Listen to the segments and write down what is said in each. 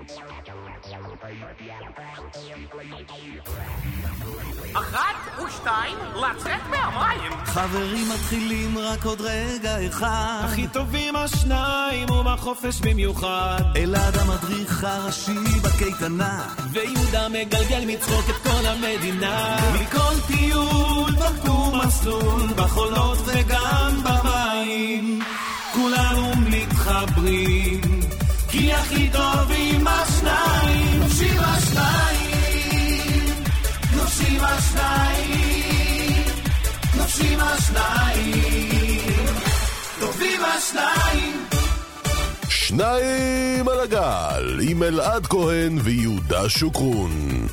אחת ושתיים, לצאת מהמים. חברים מתחילים רק עוד רגע אחד. הכי טובים השניים ובחופש במיוחד. אלעד המדריך הראשי בקייטנה, ויהודה מגלגל מצחוק את כל המדינה. מכל טיול דרכו מסלול, בחולות וגם במים, כולנו מתחברים, כי הכי טובים השניים. נופשים השניים, נופשים השניים, נופשים השניים, טובים השניים. שניים על הגל עם אלעד כהן ויהודה שוקרון.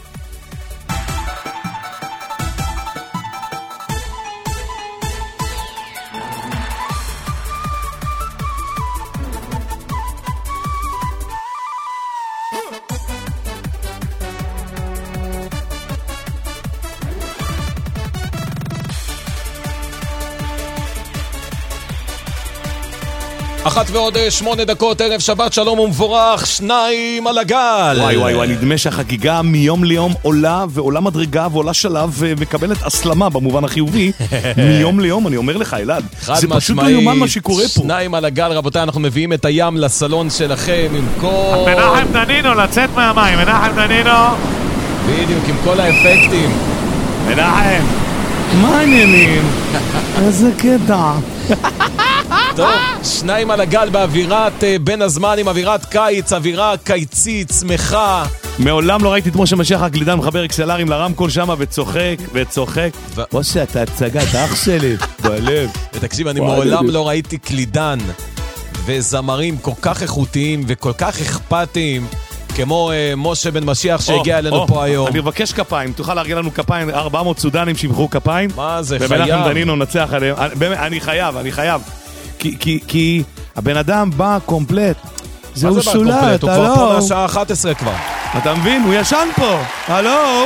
אחת ועוד 8 דקות, ערב שבת שלום ומבורך, שניים על הגל. וואי וואי וואי, נדמה שהחגיגה מיום ליום עולה ועולה מדרגה ועולה שלב ומקבלת הסלמה במובן החיובי. מיום ליום, אני אומר לך אלעד, זה פשוט לא יומן מה שקורה פה. שניים על הגל, רבותיי, אנחנו מביאים את הים לסלון שלכם עם כל... מנחם דנינו, לצאת מהמים, מנחם דנינו. בדיוק, עם כל האפקטים. מנחם, מה העניינים? איזה קטע. טוב, שניים על הגל באווירת בין הזמנים, אווירת קיץ, אווירה קיצית, שמחה. מעולם לא ראיתי את משה משיח הקלידן מחבר אקסלרים לרמקול שמה וצוחק וצוחק. משה, אתה הצגה, אתה אח שלי, בלב. ותקשיב, אני מעולם לא ראיתי קלידן וזמרים כל כך איכותיים וכל כך אכפתיים כמו משה בן משיח שהגיע אלינו פה היום. אני מבקש כפיים, תוכל להרגיע לנו כפיים, 400 סודנים שיבחרו כפיים. מה זה, חייב. ומנחם דנינו נצח עליהם. אני חייב. כי הבן אדם בא קומפלט. זהו שולט, הוא כבר פה מהשעה 11 כבר. אתה מבין? הוא ישן פה. הלו?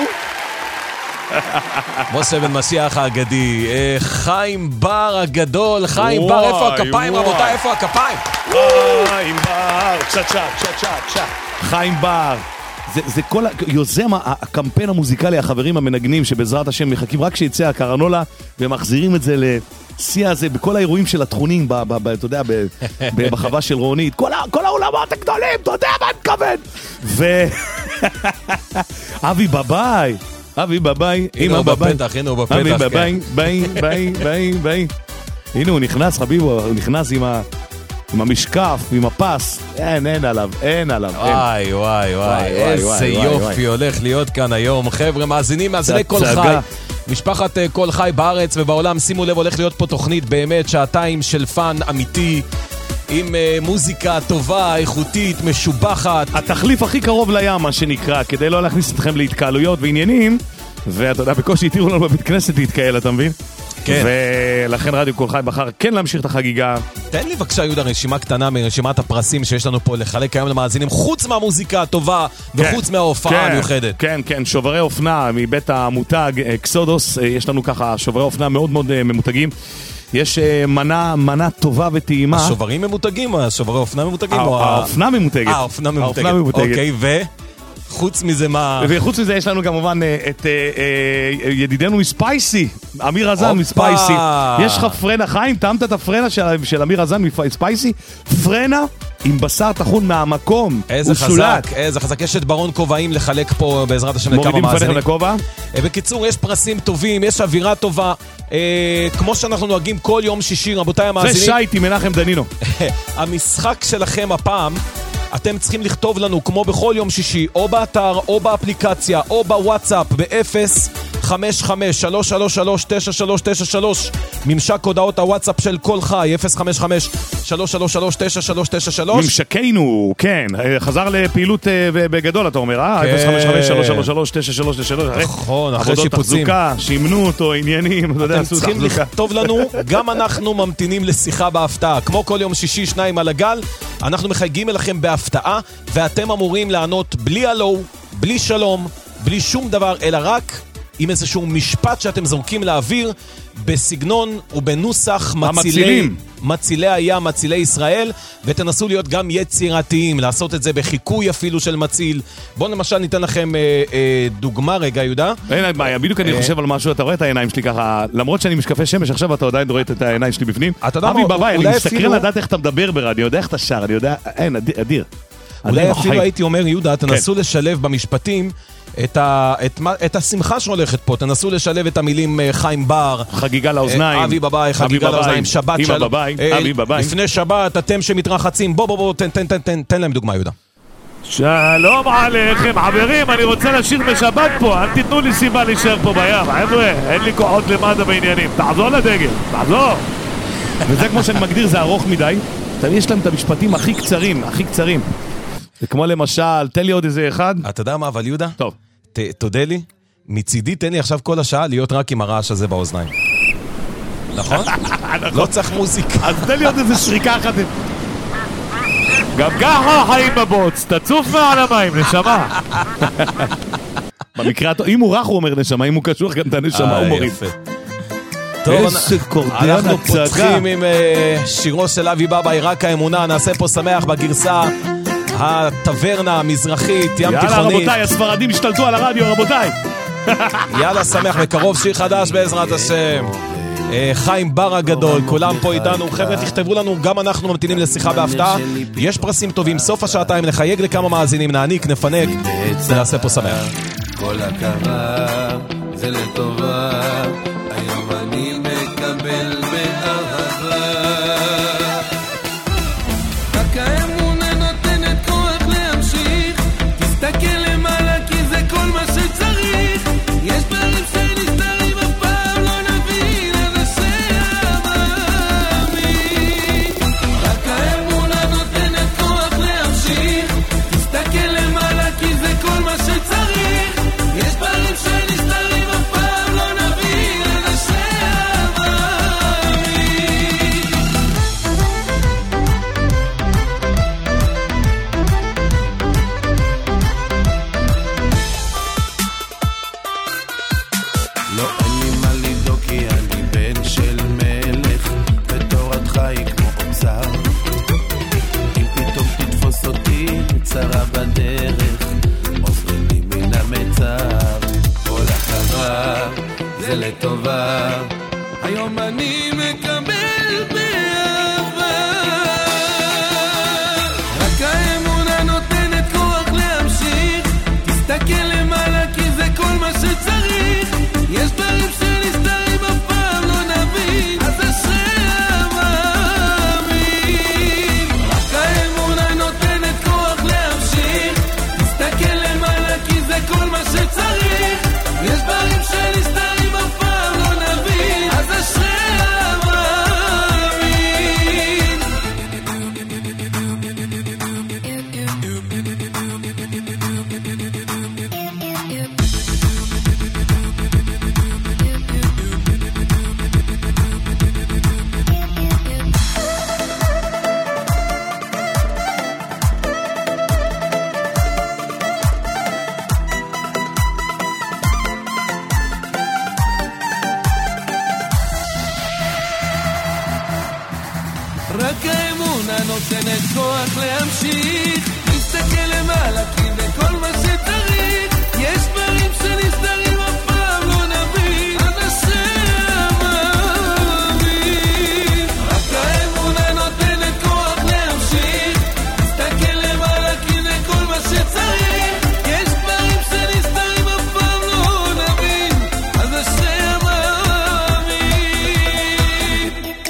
משה בן משיח האגדי, חיים בר הגדול, חיים בר, איפה הכפיים רבותיי, איפה הכפיים? חיים בר, קשת. חיים בר. זה כל יוזם הקמפיין המוזיקלי, החברים המנגנים שבעזרת השם מחכים רק שיצא הקרנולה ומחזירים את זה לשיא הזה בכל האירועים של התכונים, אתה יודע, בחווה של רונית, כל העולמות הגדולים, אתה יודע מה אני מתכוון. אבי בביי, הנה הוא בפתח, אבי בביי, ביי. הנה הוא נכנס, חביבו, הוא נכנס עם המשקף, עם הפס, אין עליו. וואי, איזה יופי הולך להיות כאן היום. חבר'ה, מאזיני כל חי, משפחת כל חי בארץ ובעולם, שימו לב, הולך להיות פה תוכנית באמת שעתיים של פן אמיתי, עם מוזיקה טובה, איכותית, משובחת. התחליף הכי קרוב לים, מה שנקרא, כדי לא להכניס אתכם להתקהלויות ועניינים, ואתה יודע, בקושי התירו לנו בבית כנסת להתקהל, אתה מבין? כן. ולכן רדיו כל חי בחר כן להמשיך את החגיגה. תן לי בבקשה יהודה רשימה קטנה מרשימת הפרסים שיש לנו פה לחלק היום למאזינים, חוץ מהמוזיקה הטובה וחוץ מההופעה המיוחדת. כן, שוברי אופנה מבית המותג אקסודוס, יש לנו ככה שוברי אופנה מאוד מאוד ממותגים. יש מנה טובה וטעימה. השוברים ממותגים, השוברי אופנה ממותגים? האופנה ממותגת. האופנה ממותגת. אוקיי, חוץ מזה מה... וחוץ מזה יש לנו כמובן את ידידנו מספייסי, אמיר רזן מספייסי. יש לך פרנה, חיים, טעמת את הפרנה של אמיר רזן מספייסי? פרנה עם בשר טחון מהמקום. איזה חזק, איזה חזק. יש את ברון כובעים לחלק פה בעזרת השם לכמה מאזינים. מורידים פניך לכובע? בקיצור, יש פרסים טובים, יש אווירה טובה, כמו שאנחנו נוהגים כל יום שישי, רבותיי המאזינים. זה שייטי מנחם דנינו. המשחק שלכם הפעם, אתם צריכים לכתוב לנו כמו בכל יום שישי, או באתר, או באפליקציה, או בוואטסאפ, ב-055-333-9393, ממשק הודעות הוואטסאפ של כל חי, 055-333-9393. ממשקנו, כן, חזר לפעילות בגדול, אתה אומר, 055-333-9393. נכון, אחרי שיפוצים. תחזוקה, שימנו אותו, עניינים, אתם צריכים לכתוב לנו, גם אנחנו ממתינים לשיחה בהפתעה, כמו כל יום שישי, שניים על הגל, אנחנו מחייגים אליכם בהפתעה, ואתם אמורים לענות בלי הלו, בלי שלום, בלי שום דבר, אלא רק עם איזשהו משפט שאתם זורקים לאוויר בסגנון ובנוסח מצילי הים, מצילי ישראל, ותנסו להיות גם יצירתיים, לעשות את זה בחיקוי אפילו של מציל. בואו למשל ניתן לכם דוגמה רגע, יהודה. אין בעיה, בדיוק אני חושב על משהו, אתה רואה את העיניים שלי ככה, למרות שאני משקפי שמש, עכשיו אתה עדיין רואה את העיניים שלי בפנים. אבי בבית, אני מסתכל לדעת איך אתה מדבר ברדיו, אני יודע איך אתה שר, אני יודע, אין, אדיר. אולי אפילו הייתי אומר, יהודה, תנסו לשלב במשפטים את השמחה שהולכת פה, תנסו לשלב את המילים חיים בר, חגיגה לאוזניים, אבי בבאי, חגיגה לאוזניים, שבת שלום, אבי בבאי, לפני שבת, אתם שמתרחצים, בוא, תן להם דוגמה, יהודה. שלום עליכם, חברים, אני רוצה לשיר בשבת פה, אל תיתנו לי סיבה להישאר פה בים, חבר'ה, אין לי כוחות למדע בעניינים, תחזור לדגל, תחזור. וזה כמו שאני מגדיר, זה ארוך מדי, יש להם את המשפטים הכי קצרים. זה כמו למשל, תן לי עוד איזה אחד. אתה יודע מה, אבל יהודה? טוב. תודה לי, מצידי תן לי עכשיו כל השעה להיות רק עם הרעש הזה באוזניים. נכון? לא צריך מוזיקה. אז תן לי עוד איזה שריקה אחת. גם ככה חיים בבוץ, תצוף מעל המים, נשמה. במקרה, אם הוא רך הוא אומר נשמה, אם הוא קשוח גם את הנשמה הוא מוריד. טוב, אנחנו פותחים עם שירו של אבי בבאי, רק האמונה, נעשה פה שמח בגרסה הטברנה המזרחית, ים תיכונית. יאללה רבותיי, הספרדים השתלטו על הרדיו, רבותיי. יאללה, שמח בקרוב, שיר חדש בעזרת השם. חיים בר הגדול, כולם פה איתנו. חבר'ה, תכתבו לנו, גם אנחנו ממתינים לשיחה בהפתעה. יש פרסים טובים, סוף השעתיים נחייג לכמה מאזינים, נעניק, נפנק, ונעשה פה שמח. כל הכרה זה לטובה, היום אני מקבל באהבה. רק האמונה נותנת כוח להמשיך, תסתכל למעלה כי זה כל מה שצריך. יש דברים שנסתרים אף פעם לא נבין, אנשי המאמין. רק האמונה נותנת כוח להמשיך, תסתכל למעלה כי זה כל מה שצריך. יש דברים שנסתרים אף פעם לא נבין, אנשי המאמין. לא אין לי מה לדאוג כי אני בן של מלך, ותורתך היא כמו אוצר. אם פתאום תתפוס אותי צרה בדרך, עוזרים לי מן המצר. כל הכרה זה לטובה, היום אני מקבל באהבה. רק האמונה נותנת כוח להמשיך, תסתכל למעלה כי זה כל מה שצריך. יש דברים שנסתרים אף פעם לא נבין, אז אשרי המאמין. רק האמונה נותנת כוח להמשיך, תסתכל למעלה כי זה כל מה שצריך. יש דברים שנסתרים אף פעם לא נבין, אז אשרי המאמין. רק האמונה נותנת כוח להמשיך, תסתכל למעלה כי זה כל מה שצריך. יש דברים שנסתרים אף פעם לא נבין, אנשי המאמין. רק האמונה נותנת כוח להמשיך, תסתכל למעלה כי זה כל מה שצריך. יש דברים שנסתרים אף פעם לא נבין, אז אשרי המאמין.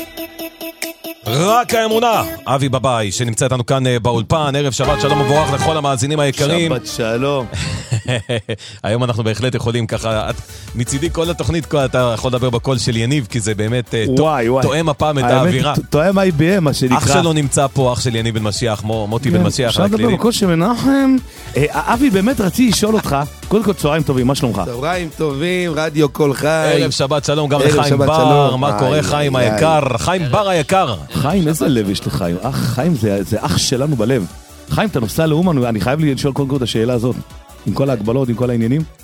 רק האמונה, אבי בבאי, שנמצא איתנו כאן באולפן, ערב שבת שלום מבורך לכל המאזינים היקרים. שבת שלום. היום אנחנו בהחלט יכולים ככה, מצידי כל התוכנית, אתה יכול לדבר בקול של יניב, כי זה באמת תואם הפעם את האווירה. תואם IBM, מה שנקרא. אח שלו נמצא פה, אח של יניב בן משיח, מוטי בן משיח. אפשר לדבר בקול של מנחם. אבי, באמת רציתי לשאול אותך, קודם כל צהריים טובים, מה שלומך? צהריים טובים, רדיו כל חי. ערב שבת שלום גם לחיים בר, מה קורה חיים היקר? חיים בר היקר. חיים, איזה לב יש לחיים? חיים זה אח שלנו בלב. חיים, אתה נוסע לאומן, אני חייב לשאול קודם כל את השאלה הזאת. עם כל ההגבלות, עם כל העניינים?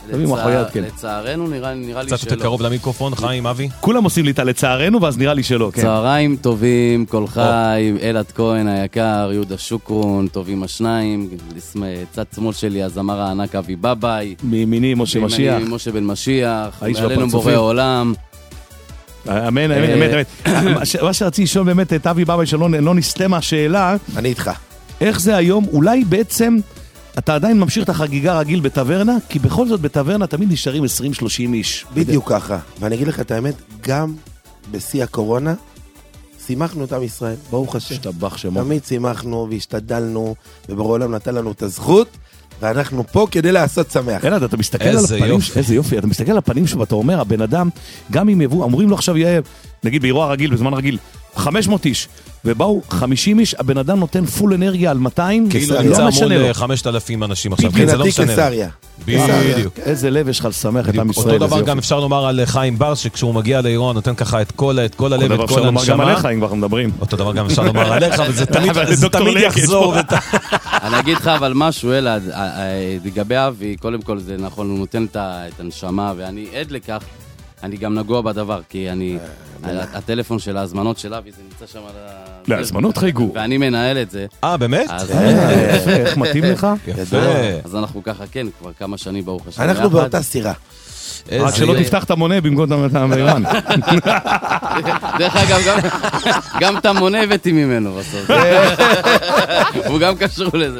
לצערנו נראה לי שלא. קצת יותר קרוב למיקרופון, חיים, אבי. כולם עושים לי את לצערנו, ואז נראה לי שלא. צהריים טובים, כל חי, אלעד כהן היקר, יהודה שוקרון, טובים השניים, צד שמאל שלי, הזמר הענק אבי בבאי. מימיני משה משיח. מימיני משה בן משיח, מעלינו בורא עולם. אמן, אמן, אמן. מה שרציתי לשאול באמת את אבי בבאי שלא נסתה מהשאלה. אני איתך. איך זה היום? אולי בעצם אתה עדיין ממשיך את החגיגה רגיל בטברנה, כי בכל זאת בטברנה תמיד נשארים 20-30 איש. בדיוק ככה. ואני אגיד לך את האמת, גם בשיא הקורונה, שימחנו את עם ישראל, ברוך השם. השתבח שמו. תמיד שימחנו והשתדלנו, ובורא עולם נתן לנו את הזכות, ואנחנו פה כדי לעשות שמח. אלעד, אתה מסתכל על הפנים, איזה יופי, אתה מסתכל על הפנים שלו, ואתה אומר, הבן אדם, גם אם יבואו, אמורים לו עכשיו יהיה, נגיד באירוע רגיל, בזמן רגיל, 500 איש, ובאו 50 איש, הבן אדם נותן פול אנרגיה על 200, כאילו נמצא מול 5,000 אנשים עכשיו, זה לא משנה. קיסריה. בדיוק. איזה לב יש לך לשמח את עם ישראל. אותו דבר גם אפשר לומר על חיים בר, שכשהוא מגיע לאירוע נותן ככה את כל הלב, את כל הנשמה. אותו דבר אפשר לומר גם עליך, אם אנחנו מדברים. אותו דבר גם אפשר לומר עליך, וזה תמיד יחזור. אני אגיד לך אבל משהו, אלעד, לגבי אבי, קודם כל זה נכון, הוא נותן את הנשמה, ואני עד לכך, אני גם נגוע בדבר, כי הטלפון של ההזמנות של אבי, זה נמצא שם על להזמנות חייגו. ואני מנהל את זה. באמת? איך מתאים לך? יפה. אז אנחנו ככה, כן, כבר כמה שנים ברוך השם. אנחנו באותה סירה. רק שלא תפתח את המונה במקום את המאירן. דרך אגב, גם את המונה הבאתי ממנו בסוף. הוא גם קשור לזה.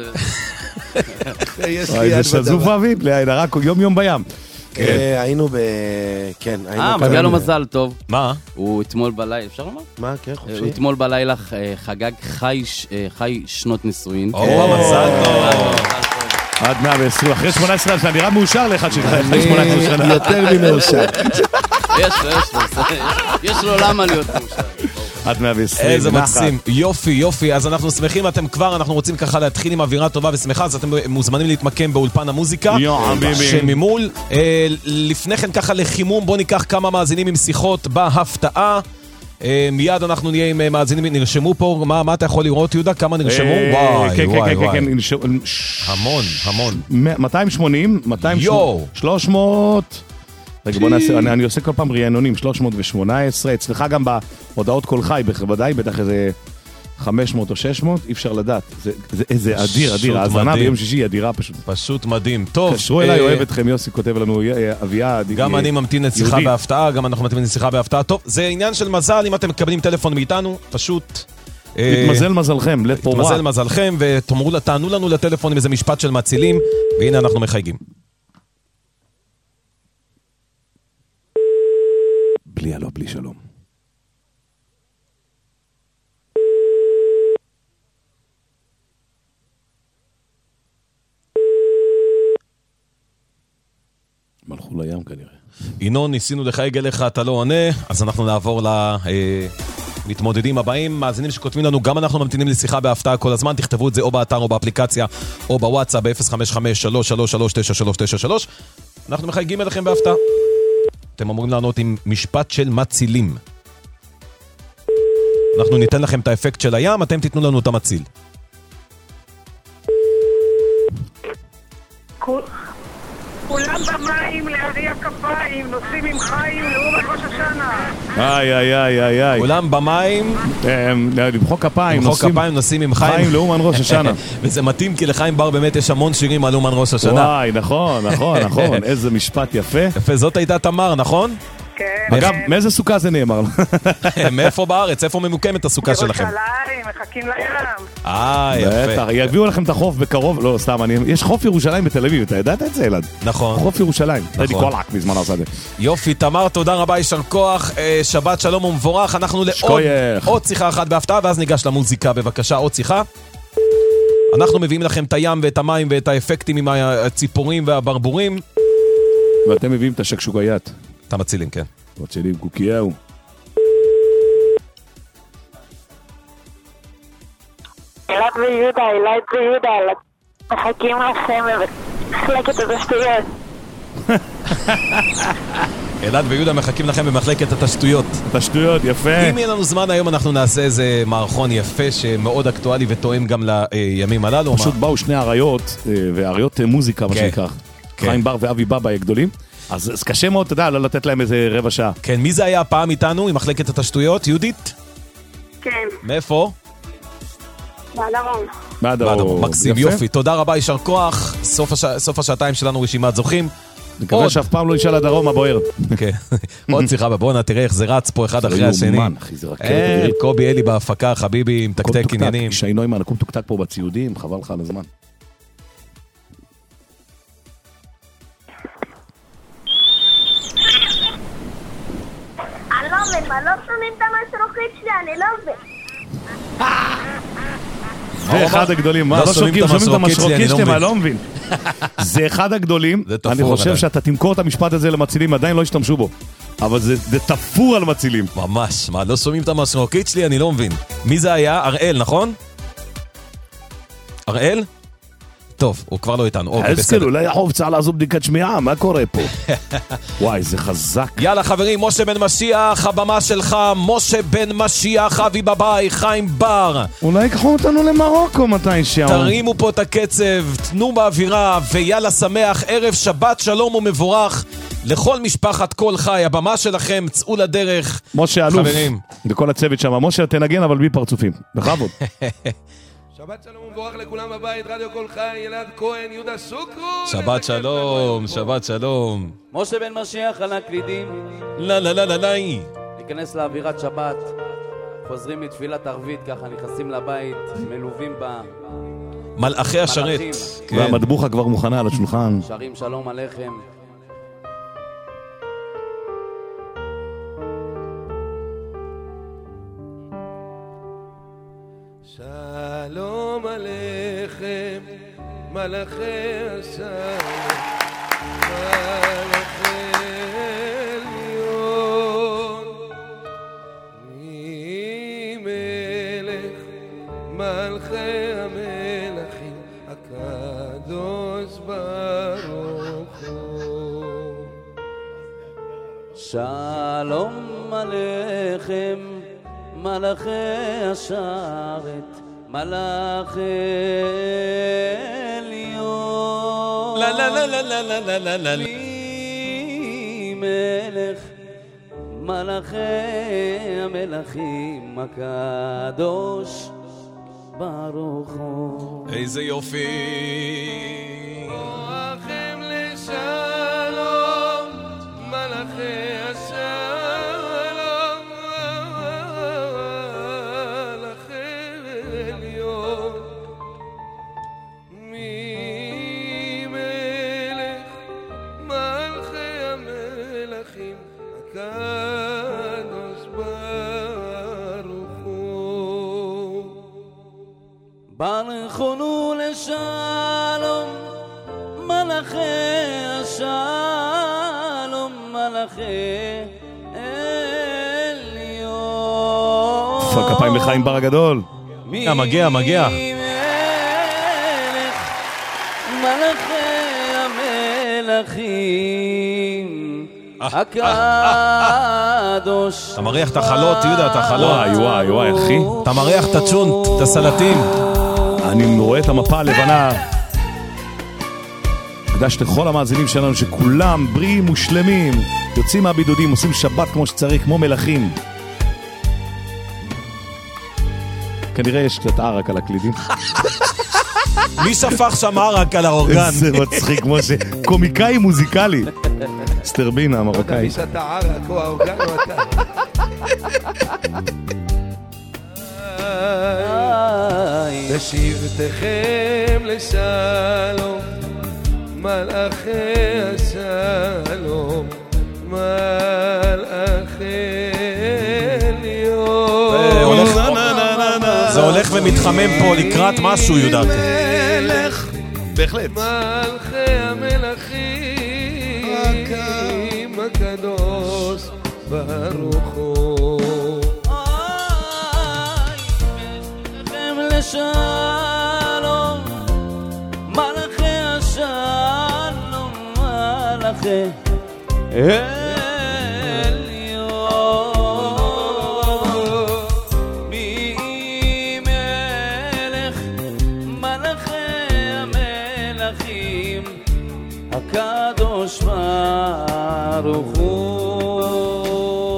זה שזוף אבי, רק יום בים. היינו כן, היינו... מגיע לו מזל טוב. מה? הוא אתמול בלילה, אפשר לומר? מה, כן, חופשי. הוא אתמול בלילה חגג חי שנות נישואין. מזל טוב. עד 120, אחרי 18 שנה, נראה מאושר לך שתחייב 18 שנה. יותר ממאושר. יש לו למה להיות מאושר. עד 120. איזה מקסים, יופי, יופי. אז אנחנו שמחים, אנחנו רוצים ככה להתחיל עם אווירה טובה ושמחה, אז אתם מוזמנים להתמקם באולפן המוזיקה שממול. לפני כן ככה לחימום, בוא ניקח כמה מאזינים עם שיחות בהפתעה. מיד אנחנו נהיה עם מאזינים, נרשמו פה, מה אתה יכול לראות יהודה? כמה נרשמו? וואי, וואי, וואי. המון, המון. 280, 300... רגע, בוא נעשה, אני עושה כל פעם רענונים, 318, אצלך גם בהודעות כל חי, בוודאי, בטח איזה 500 או 600, אי אפשר לדעת. זה אדיר, אדיר, ההזמנה ביום שישי היא אדירה פשוט. פשוט מדהים. טוב. קשרו אליי, אוהב אתכם, יוסי כותב לנו, אביעד. גם אני ממתין לשיחה בהפתעה, גם אנחנו ממתין לשיחה בהפתעה. טוב, זה עניין של מזל, אם אתם מקבלים טלפון מאיתנו, פשוט... התמזל מזלכם, לפורה. התמזל מזלכם, ותענו לנו לטלפון עם איזה משפט של מצילים, והנה אנחנו מחייגים. בלי הלא, בלי שלום. מלכו לים כנראה. ינון, ניסינו לחייג אליך, אתה לא עונה, אז אנחנו נעבור למתמודדים הבאים. מאזינים שכותבים לנו, גם אנחנו ממתינים לשיחה בהפתעה כל הזמן, תכתבו את זה או באתר או באפליקציה או בוואטסאפ ב-055-333-9393. אנחנו מחייגים אליכם בהפתעה. אתם אמורים לענות עם משפט של מצילים. אנחנו ניתן לכם את האפקט של הים, אתם תיתנו לנו את המציל. כולם במים להריע כפיים, נוסעים עם חיים לאומן ראש השנה. איי. כולם במים, למחוא כפיים, נוסעים עם חיים לאומן ראש השנה. וזה מתאים כי לחיים בר באמת יש המון שירים על אומן ראש השנה. וואי, נכון. איזה משפט יפה. יפה, זאת הייתה תמר, נכון? כן. אגב, מאיזה סוכה זה נאמר? מאיפה בארץ? איפה ממוקמת הסוכה שלכם? ירושלים, מחכים לים. יפה. בטח, יביאו לכם את החוף בקרוב, לא, סתם, יש חוף ירושלים בתל אביב, אתה ידעת את זה, אלעד? נכון. חוף ירושלים. טדי קולק בזמן עשה זה. יופי, תמר, תודה רבה, יישר כוח, שבת שלום ומבורך, אנחנו לעוד שיחה אחת בהפתעה, ואז ניגש למוזיקה, בבקשה, עוד שיחה. אנחנו מביאים לכם את הים ואת המים ואת האפקטים עם הציפורים והברבורים. ואתם מביאים את השקשוקאית. את המצילים, כן. מצילים קוקיהו. אלעד ויהודה, מחכים לכם במחלקת התשתיות. אלעד ויהודה מחכים לכם במחלקת התשתיות. התשתיות, יפה. אם יהיה לנו זמן היום אנחנו נעשה איזה מערכון יפה שמאוד אקטואלי ותואם גם לימים הללו. פשוט באו שני אריות, ואריות מוזיקה, מה שנקרא. חיים בר ואבי בבא גדולים, אז קשה מאוד, אתה יודע, לא לתת להם איזה רבע שעה. כן, מי זה היה הפעם איתנו עם מחלקת התשטויות? יהודית? כן. מאיפה? מהדרום. מקסים, יופי. תודה רבה, יישר כוח. סוף השעתיים שלנו רשימת זוכים. נקווה שאף פעם לא נשאל הדרום הבוער. עוד שיחה בבונה, תראה איך זה רץ פה אחד אחרי השני. קובי אלי בהפקה, חביבי, מתקתק עניינים. שי נוימן, נקום תוקתק פה בציודים, חבל לך על הזמן. לא שומעים את המשרוקית שלי, אני לא מבין. זה אחד הגדולים, מה? לא שומעים את המשרוקית שלי, מה? לא מבין. זה אחד הגדולים, אני חושב שאתה תמכור את המשפט הזה למצילים, עדיין לא השתמשו בו. אבל זה תפור על מצילים. ממש, מה? לא שומעים את המשרוקית שלי, אני לא מבין. מי זה היה? אראל, נכון? אראל? טוב, הוא כבר לא איתנו. אסקל, אולי החוב צריך לעזור בדיקת שמיעה, מה קורה פה? וואי, זה חזק. יאללה חברים, משה בן משיח, הבמה שלך, משה בן משיח, אבי בבאי, חיים בר. אולי יקחו אותנו למרוקו מתי שם. תרימו פה את הקצב, תנו באווירה, ויאללה שמח, ערב שבת שלום ומבורך לכל משפחת כל חי, הבמה שלכם, צאו לדרך. משה אלוף, וכל הצוות שם, משה תנגן אבל בי פרצופים, בכבוד. שבת שלום ומבורך לכולם בבית, רדיו כל חי, אלעד כהן, יהודה שוקרון. שבת שלום, שבת שלום. משה בן משיח על הקלידים. לא, לא, לא, לא, לא. ניכנס לאווירת שבת, חוזרים מתפילת ערבית, ככה נכנסים לבית, מלווים בה. מלאכי השרת. והמטבוחה כבר מוכנה על השולחן. שרים שלום עליכם. שלום עליכם, מלאכי השרת, מלאכי עליון, מי מלך מלכי המלכים, הקדוש ברוך הוא. שלום עליכם, מלאכי השרת, מלאכי עליון. לא, לא, לא, לא, לא, לא, לא, לא. מי מלך מלאכי המלכים, הקדוש ברוך הוא. איזה יופי. בואכם לשלום, מלאכי השלום, מלאכי עליון, מי מלך מלכי המלכים, הקדוש ברוך הוא. ברכונו לשלום, מלאכי השלום, מלאכי עליון. כפיים לחיים בר הגדול. מגיע, מגיע. מלאכי המלכים, הקדוש. אתה מריח את החלות, יהודה, את החלות. וואי, וואי, וואי, אחי. אתה מריח את הצ'ונט, את הסלטים. אני רואה את המפה הלבנה. הקדש לכל המאזינים שלנו שכולם בריאים ושלמים, יוצאים מהבידודים, עושים שבת כמו שצריך, כמו מלכים. כנראה יש קצת ערק על הקלידים. מי שפך שם ערק על האורגן? איזה מצחיק, כמו שקומיקאי מוזיקלי. סטרבינה, המרוקאי. מי שאתה ערק או האורגן או אתה. בשבתכם לשלום, מלאכי השלום, מלאכי עליון. זה הולך ומתחמם פה לקראת משהו, יהודה. מלך, בהחלט. מלכי המלכים, הקדוש ברוך הוא. בשבתכם לשלום, מלאכי השלום, מלאכי עליון, מי מלך מלאכי המלכים, הקדוש ברוך הוא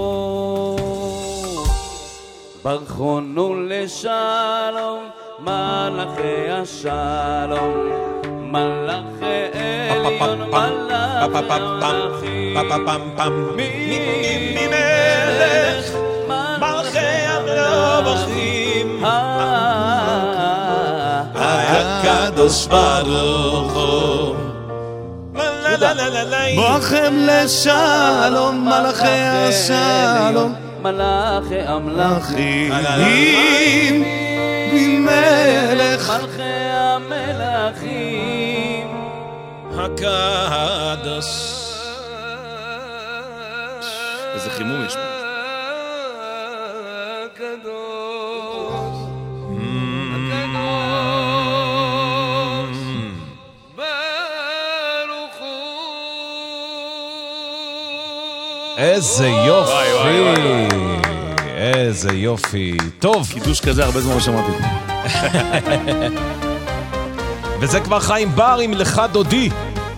ברכונו לשלום מלאכי השלום מלאכי עליון מלאכי ממלך מלאכי המלכים הקדוש ברוך הוא ברכם לשלום מלאכי השלום מלאכי המלאכים ממלך מלאכי המלאכים הקדוש. איזה חימום יש פה. איזה יופי, איזה יופי. טוב, חידוש כזה הרבה זמן לא שמעתי. וזה כבר חיים בר עם לך דודי.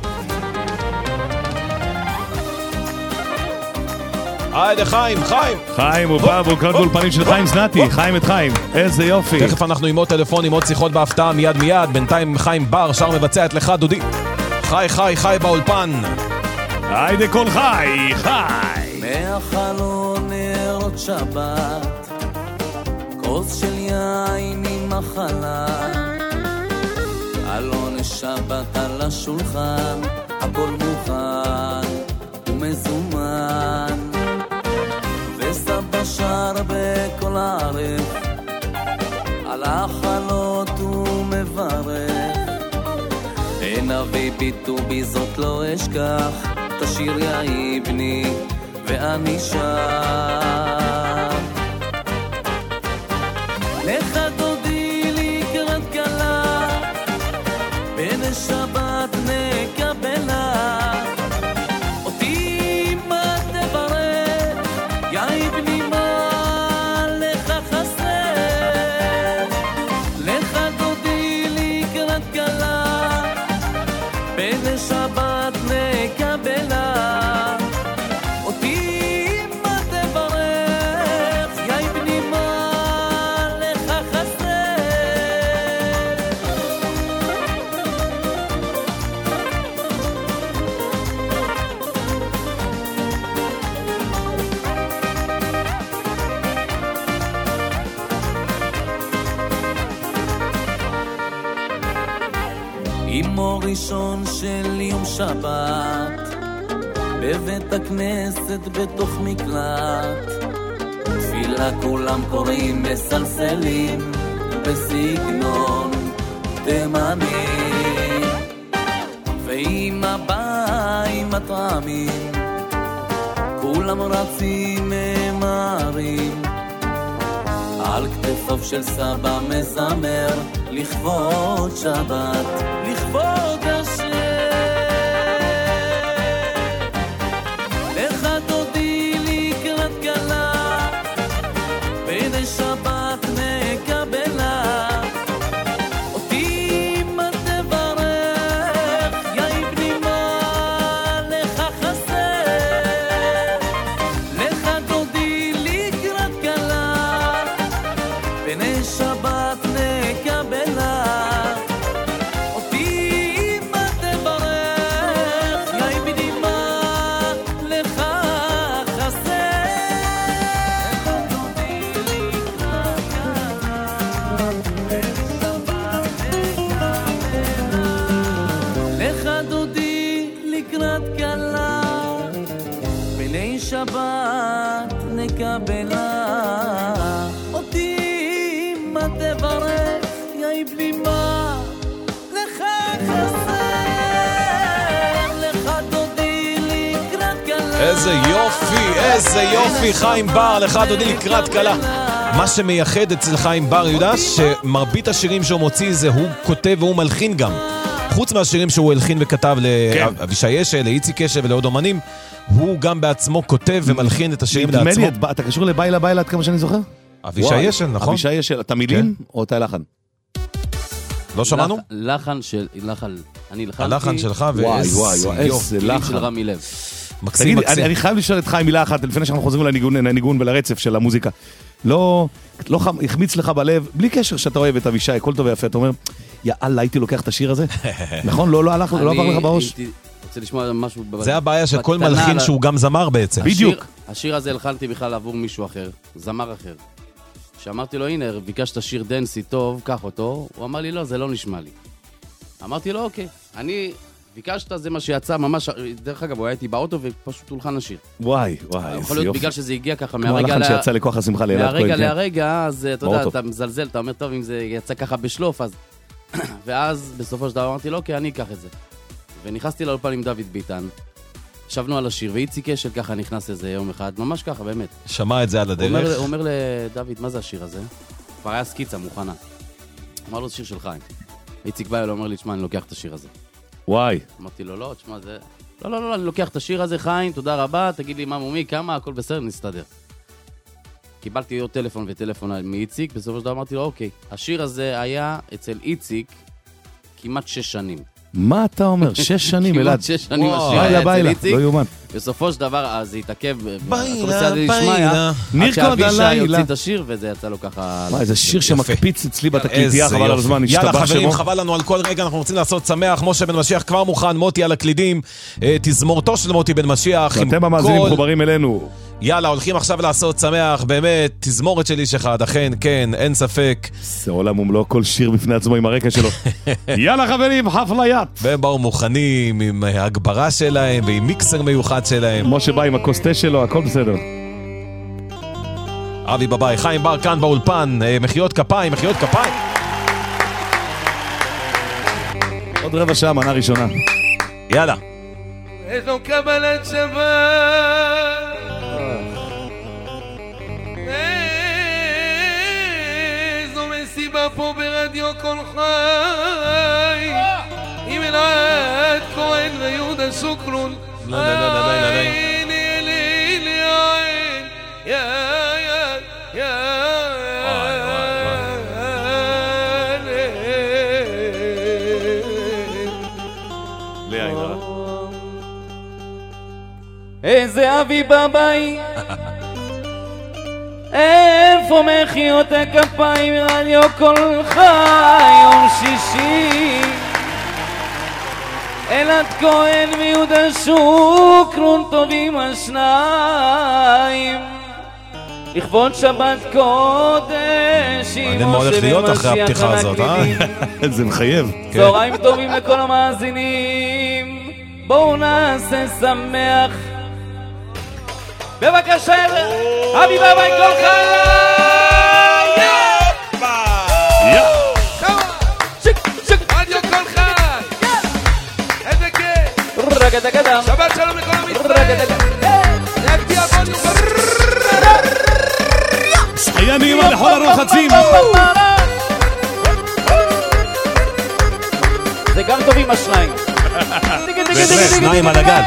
היידה חיים, חיים. חיים הוא בא והוא קרא באולפנים של חיים זנתי. חיים את חיים, איזה יופי. תכף אנחנו עם עוד טלפונים, עוד שיחות בהפתעה מיד מיד. בינתיים חיים בר שר מבצע את לך דודי. חי חי חי באולפן. היידה כל חי, חי. מהחלון נרות שבת כוס של יין עם מחלה אלון שבת על השולחן הכל מוכן ומזומן וסבא שר בכל הערב על החלות הוא מברך אין אבי ביטו בי זאת לא אשכח תשיר יאי בני ואני שם לך דודי לקראת קלה בין שבת נקבלה אותי מה תברך יאי בני מה לך חסר לך דודי לקראת קלה בין שבת נקבלה אימו ראשון של יום שבת בבית הכנסת בתוך מקלט תפילה כולם קוראים מסלסלים בסגנון תימני ואמא באה עם הטעמים כולם רצים ממהרים על כתפיו של סבא מזמר לכבוד שבת לכבוד השם לך דודי לקראת קלה בין שבת נקבלה אותי מה תברך יאי בני מה לך חסר לך דודי לקראת קלה בין שבת נקבלה שבת נקבלה אותי מה תברך יאי בלי מה לך חסר לך דודי לקראת קלה איזה יופי, איזה יופי חיים בר, לך דודי לקראת קלה. מה שמייחד אצל חיים בר יהודה שמרבית השירים שהוא מוציא זה הוא כותב והוא מלחין גם חוץ מהשירים שהוא הלחין וכתב לאבישי אשל, לאיציק אשל ולעוד אומנים הוא גם בעצמו כותב ומלחין את השירים לעצמו. אתה קשור לביילה ביילה עד כמה שאני זוכר? אבישי אשל, נכון? אבישי אשל, אתה מילים או אתה לחן? לא שמענו? לחן אני לחנתי. הלחן שלך איזה לחן. של רמי לב. מקסים, מקסים. אני חייב לשאול את חיים מילה אחת, לפני שאנחנו חוזרים לניגון ולרצף של המוזיקה. לא החמיץ לך בלב, בלי קשר שאתה אוהב את אבישי, הכל טוב ויפה, אתה אומר, יאללה, הייתי לוקח את השיר הזה? נכון? לא עבר לך בראש? רוצה לשמוע משהו... זה הבעיה של כל מלחין שהוא גם זמר בעצם. בדיוק. השיר הזה הלחנתי בכלל עבור מישהו אחר, זמר אחר. שאמרתי לו, הנה, ביקשת שיר דנסי טוב, קח אותו. הוא אמר לי, לא, זה לא נשמע לי. אמרתי לו, אוקיי, אני ביקשת, זה מה שיצא ממש... דרך אגב, הוא היה איתי באוטו ופשוט הולחן לשיר. וואי, יכול להיות בגלל שזה הגיע ככה כמו הלחן שיצא לכוח השמחה לאלעד כהן. מהרגע להרגע, אז אתה יודע, אתה מזלזל, אתה אומר, טוב, אם זה יצא ככה בשלוף, אז... ואז בסופו של דבר אמרתי לו, אוקיי, אני אקח את זה. ונכנסתי לאולפן עם דוד ביטן, ישבנו על השיר, ואיציק אשל ככה נכנס איזה יום אחד, ממש ככה, באמת. שמע את זה על הדרך. הוא אומר לדוד, מה זה השיר הזה? כבר היה סקיצה מוכנה. אמר לו, זה שיר של חיים. איציק בא אליו, אומר לי, תשמע, אני לוקח את השיר הזה. וואי. אמרתי לו, לא, תשמע, זה... לא, אני לוקח את השיר הזה, חיים, תודה רבה, תגיד לי מה מומי, כמה, הכל בסדר, נסתדר. קיבלתי עוד טלפון וטלפון מאיציק, בסופו של דבר אמרתי לו, אוקיי, השיר הזה היה אצל איציק כמעט 6 שנים. מה אתה אומר? 6 שנים, אלעד. כמעט 6 שנים השיר היה אצל איציק. לא יומן. בסופו של דבר, אז זה התעכב. בילה. נרקוד הלילה. אבישי הלילה. הוציא את השיר, וזה יצא לו ככה... מה, איזה שיר שמקפיץ אצלי בתקליטייה, חבל על הזמן, יאללה השתבח חברים, שמו. חבל לנו על כל רגע, אנחנו רוצים לעשות שמח. משה בן משיח כבר מוכן, מוטי על הקלידים, תזמורתו של מוטי בן משיח. אתם המאזינים מחוברים אלינו. יאללה, הולכים עכשיו לעשות שמח, באמת, תזמורת של איש אחד, אכן, כן, אין ספק. זה עולם ומלוא, כל שיר בפני עצמו עם הרקע שלו. יאללה חברים, חפליית. והם באו מוכנים עם הגברה שלהם ועם מיקסר מיוחד שלהם. משה בא עם הקוסטה שלו, הכל בסדר. אבי בבאי, חיים בר כאן באולפן, מחיאות כפיים, מחיאות כפיים. עוד רבע שעה, מנה ראשונה. יאללה. איזו קבלת שבת, איזו מסיבה פה ברדיו כל חי, עם אלעד כהן ויהודה שוקרון. איזה אבי בבאי, איפה מחיאות הכפיים, רדיו כל חי, יום שישי, אלעד כהן ויהודה שוקרון טובים השניים, לכבוד שבת קודש, מעניין מה הולך להיות אחרי הפתיחה הזאת, זה מחייב. צהריים טובים לכל המאזינים, בואו נעשה שמח. בבקשה, אבי בבאי כל חי! רדיו כל חי! איזה כיף! שבת שלום לכל עם ישראל! להגדיע בוליום! היה נעימה לכל הרוחצים! זה גם טובים השניים. שניים על הגל.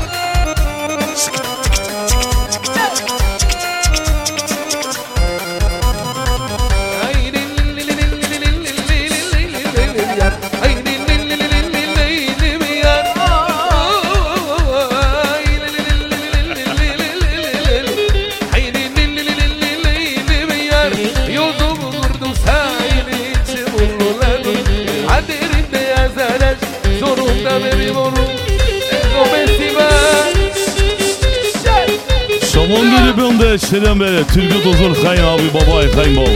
Şaman geri bende selam be Türk'ü dozul Xayim abi baba Xayim bol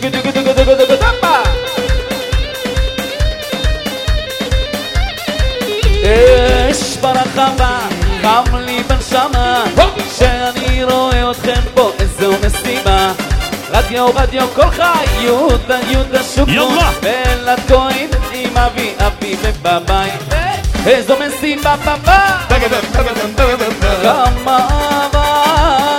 אש ברחבה, חם לי בנשמה, שאני רואה אתכם פה, איזו מסיבה. רדיו כל חי, יהודה שוקרון, ואלעד כהן עם אבי ובבאי. איזו מסיבה בבא, כמה אהבה,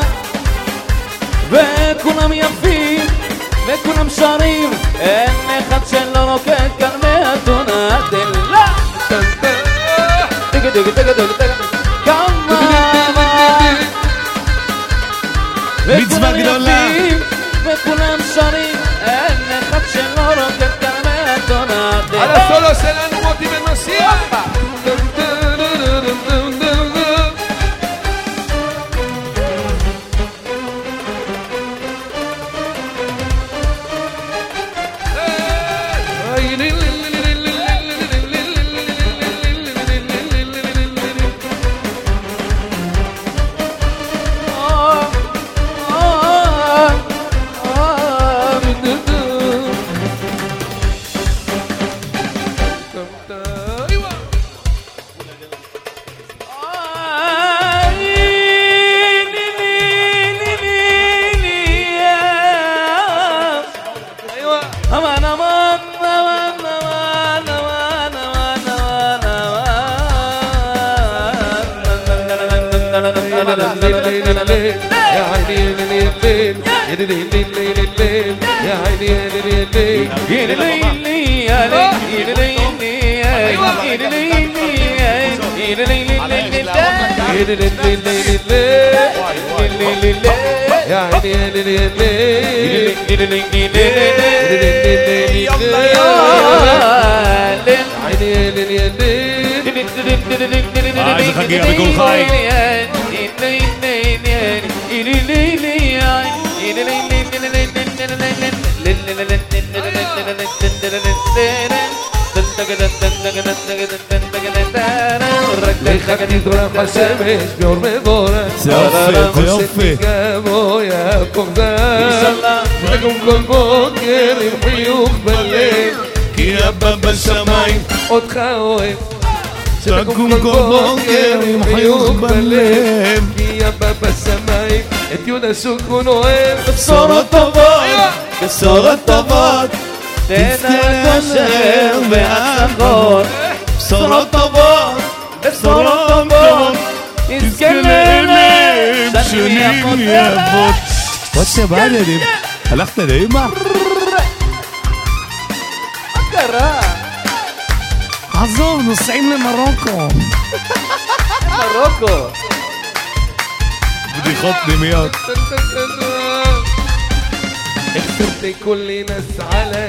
וכולם יפים, וכולם שרים, אין אחד שלא רוקד כאן מהתונה דלה. כמה אהבה, מצווה גדולה, וכולם שרים, אין אחד שלא רוקד כאן מהתונה דלה. על הסולו שלנו מוטי בן משיח. איזה חגיגה בכל חי. לך תדרוך השמש באור מבורך זה יופי, זה יופי כמו יעקב זר תקום כל בוקר עם חיוך בלב כי אבא בשמיים אותך אוהב תקום כל בוקר עם חיוך בלב כי אבא בשמיים את יהודה שוקרון אוהב בשורות טובות, בשורות טובות תזכה לאושר והצלחות בשורות טובות, בשורות טובות תזכה ללב שנים יפות וואטה בעניינים? הלכת לאמא? מה קרה? עזוב, נוסעים למרוקו מרוקו בדיחות פנימיות اخترت كل ناس على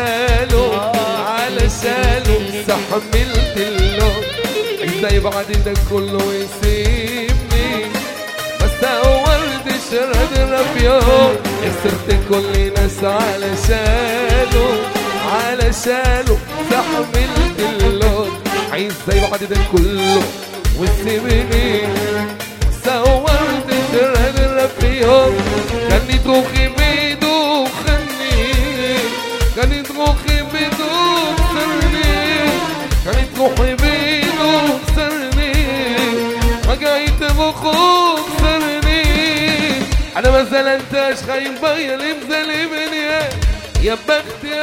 ساله استحملت اللون ازاي بعد ده كله يسيبني بس اولد شرد الرفيون اخترت كل ناس على ساله استحملت اللون ازاي بعد ده كله ويسيبني بس اولد شرد الرفيون كان يدوخي كانت روحي بدون خسرني رجعت بخوف خسرني انا ما زلنتش خايف بيا اللي مزلمني يا بختي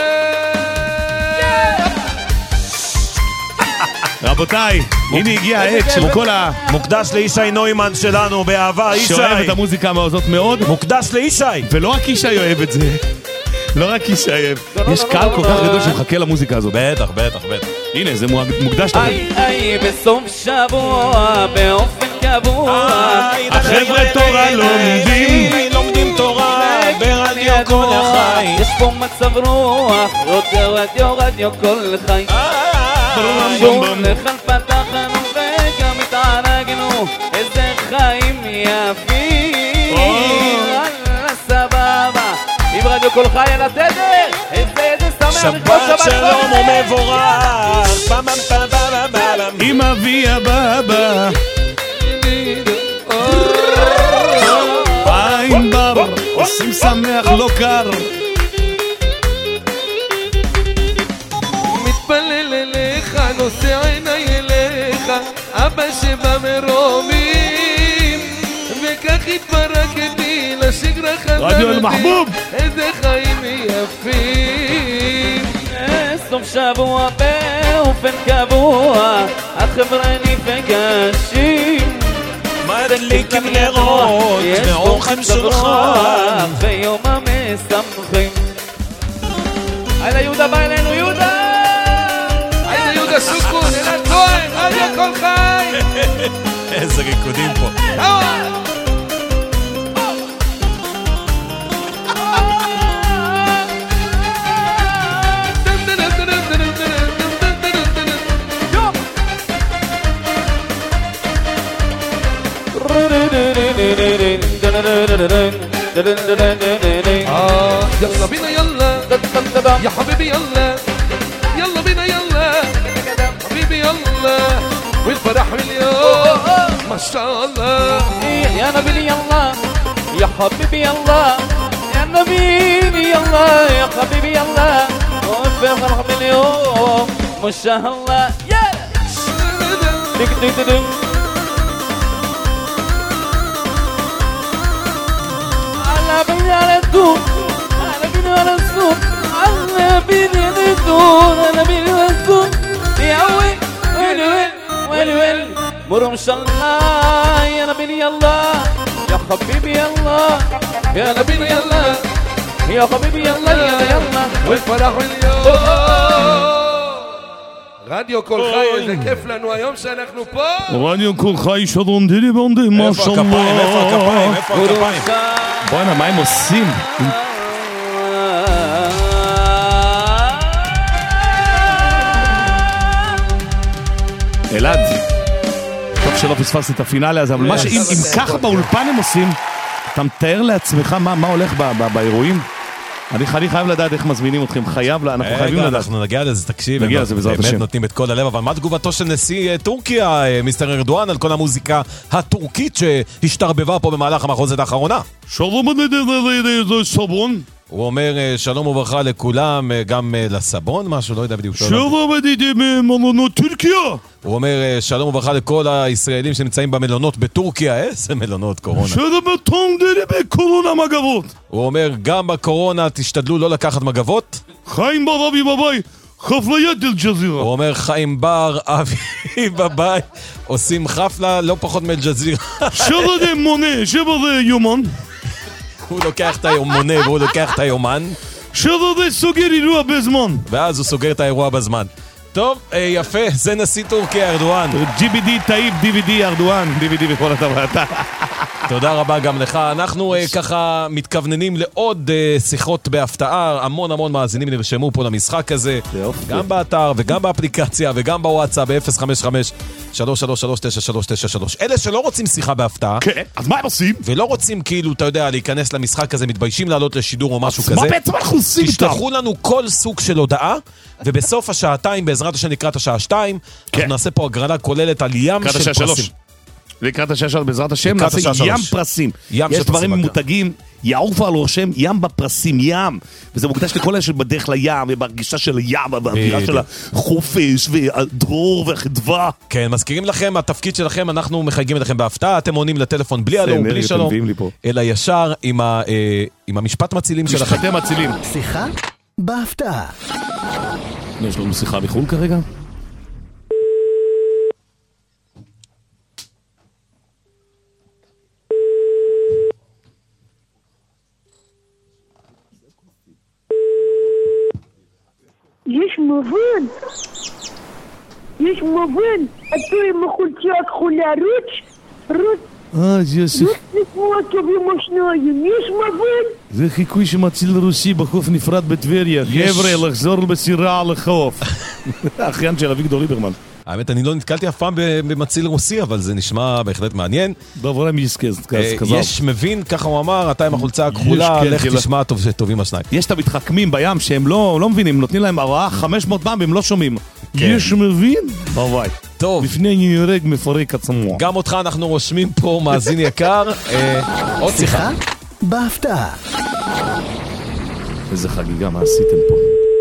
רבותיי, הנה הגיע העת של כל מוקדש לישי נוימן שלנו באהבה, ישי שאוהב את המוזיקה הזאת מאוד מוקדש לישי ולא רק ישי אוהב את זה לא רק ישי אוהב יש קהל כל כך גדול שמחכה למוזיקה הזאת בטח הנה זה מוקדש לכם איי בסוף שבוע באופן קבוע החבר'ה תורה לומדים תורה ברדיו כל החי יש פה מצב רוח רדיו כל חי שום לחל פתחנו וגם התערגנו איזה חיים יפים אללה סבבה עם רדיו כל חי על התדר איזה שמח שבת שלום ומבורך עם אבי הבבא עין בר עושים שמח לא קר מתפלל אליך נושא עיניי אליך אבא שבא מרומים וכך התפרקתי לשגרה חזרתי רדיו אל-מחבוב איזה חיים יפים סוף שבוע באופן קבוע החבר'ה נפגשים מדליקים נרות ועורכים שולחן ויום המשמחים הלאה יהודה בא אלינו יהודה היידה יהודה שוקרון אלעד כהן רדיו כל חי איזה ריקודים פה يلا بينا يلا يا حبيبي يلا يلا بينا يلا حبيبي يلا والفرح اليوم ما شاء الله يا نبي يلا يا حبيبي يلا يا نبي يلا يا حبيبي يلا والفرح اليوم ما شاء الله يا دك دك دك على بينا الدون على بينا الدون على بينا الدون على بينا الدون يا وين وين وين وين مرم شاء يا نبي يلا يا حبيبي يلا يا نبي يلا يا حبيبي يلا يلا والفرح اليوم רדיו כל חי, איזה כיף לנו היום שאנחנו פה. רדיו כל חי שרון דילי בונדי, מה שלום. איפה הכפיים? איפה הכפיים? בוא'נה, מה הם עושים? אלעד, טוב שלא פספסתי את הפינאלי הזה, אבל אם ככה באולפן הם עושים, אתה מתאר לעצמך מה הולך באירועים? אני חייב לדעת איך מזמינים אתכם, אנחנו חייבים לדעת. אנחנו נגיע לזה, תקשיב, נגיע לזה בעזרת השם. באמת נותנים את כל הלב, אבל מה תגובתו של נשיא טורקיה, מיסטר ארדואן, על כל המוזיקה הטורקית שהשתרבבה פה במהלך המחוזת האחרונה? שלום סבון. הוא אומר שלום וברכה לכולם, גם לסבון, משהו, לא יודע בדיוק. שלום ממלונות טורקיה. הוא אומר שלום וברכה לכל הישראלים שנמצאים במלונות בטורקיה, איזה מלונות קורונה. שלום בקורונה מגבות. הוא אומר גם בקורונה תשתדלו לא לקחת מגבות. חיים בר אבי בביי, חפליית אל-ג'זירה. הוא אומר חיים בר אבי בביי, עושים חפלה לא פחות מאל-ג'זירה. שבזה מונה, שבזה יומן. הוא לוקח את היומונה והוא לוקח את היומן. שבזה סוגר אירוע בזמן. ואז הוא סוגר את האירוע בזמן. טוב, יפה, זה נשיא טורקיה ארדואן. GBD טייב, DVD ארדואן, DVD בכל הטבעת. תודה רבה גם לך. אנחנו ככה מתכווננים לעוד שיחות בהפתעה. המון מאזינים נרשמו פה למשחק הזה. גם באתר וגם באפליקציה וגם בוואטסאפ ב-055-333-9393. אלה שלא רוצים שיחה בהפתעה. כן, אז מה הם עושים? ולא רוצים כאילו, אתה יודע, להיכנס למשחק הזה, מתביישים לעלות לשידור או משהו כזה. מה בעצם אנחנו עושים איתם? תשלחו לנו כל סוג של הודעה, ובסוף השעתיים, בעזרת השם לקראת השעה 2, אנחנו נעשה פה הגרלה כוללת על ים של פרסים. לקראת השעה 3, בעזרת השם, נעשה ים פרסים. יש דברים ממותגים, יעוף על ראשם, ים בפרסים, ים. וזה מוקדש לכל אלה שבדרך לים, ובהרגישה של הים, ובאווירה של החופש, והדרור והחדווה. כן, מזכירים לכם, התפקיד שלכם, אנחנו מחייגים אליכם בהפתעה, אתם עונים לטלפון בלי אלום, בלי שלום, אלא ישר עם המשפט מצילים שלכם. משפטי מצילים. שיחה בהפתעה. יש לנו שיחה בחול כרגע? יש מובן, а то ему худяк хуля руч, טובים ושניים, יש מובן? זה חיקוי שמציל רוסי בחוף נפרד בטבריה, חבר'ה, לחזור בסירה על החוף. האחיין של אביגדור ליברמן. האמת, אני לא נתקלתי אף פעם במציל רוסי, אבל זה נשמע בהחלט מעניין. דברה מיסקז, כזב. יש מבין, ככה הוא אמר, אתה עם החולצה הכחולה, לך תשמע טובים השניים. יש את המתחכמים בים שהם לא מבינים, נותנים להם הרעה 500 פעם והם לא שומעים. יש מבין? ביי. טוב. לפני אני יורג מפרק עצמו. גם אותך אנחנו רושמים פה, מאזין יקר. עוד שיחה? בהפתעה. איזה חגיגה, מה עשיתם פה?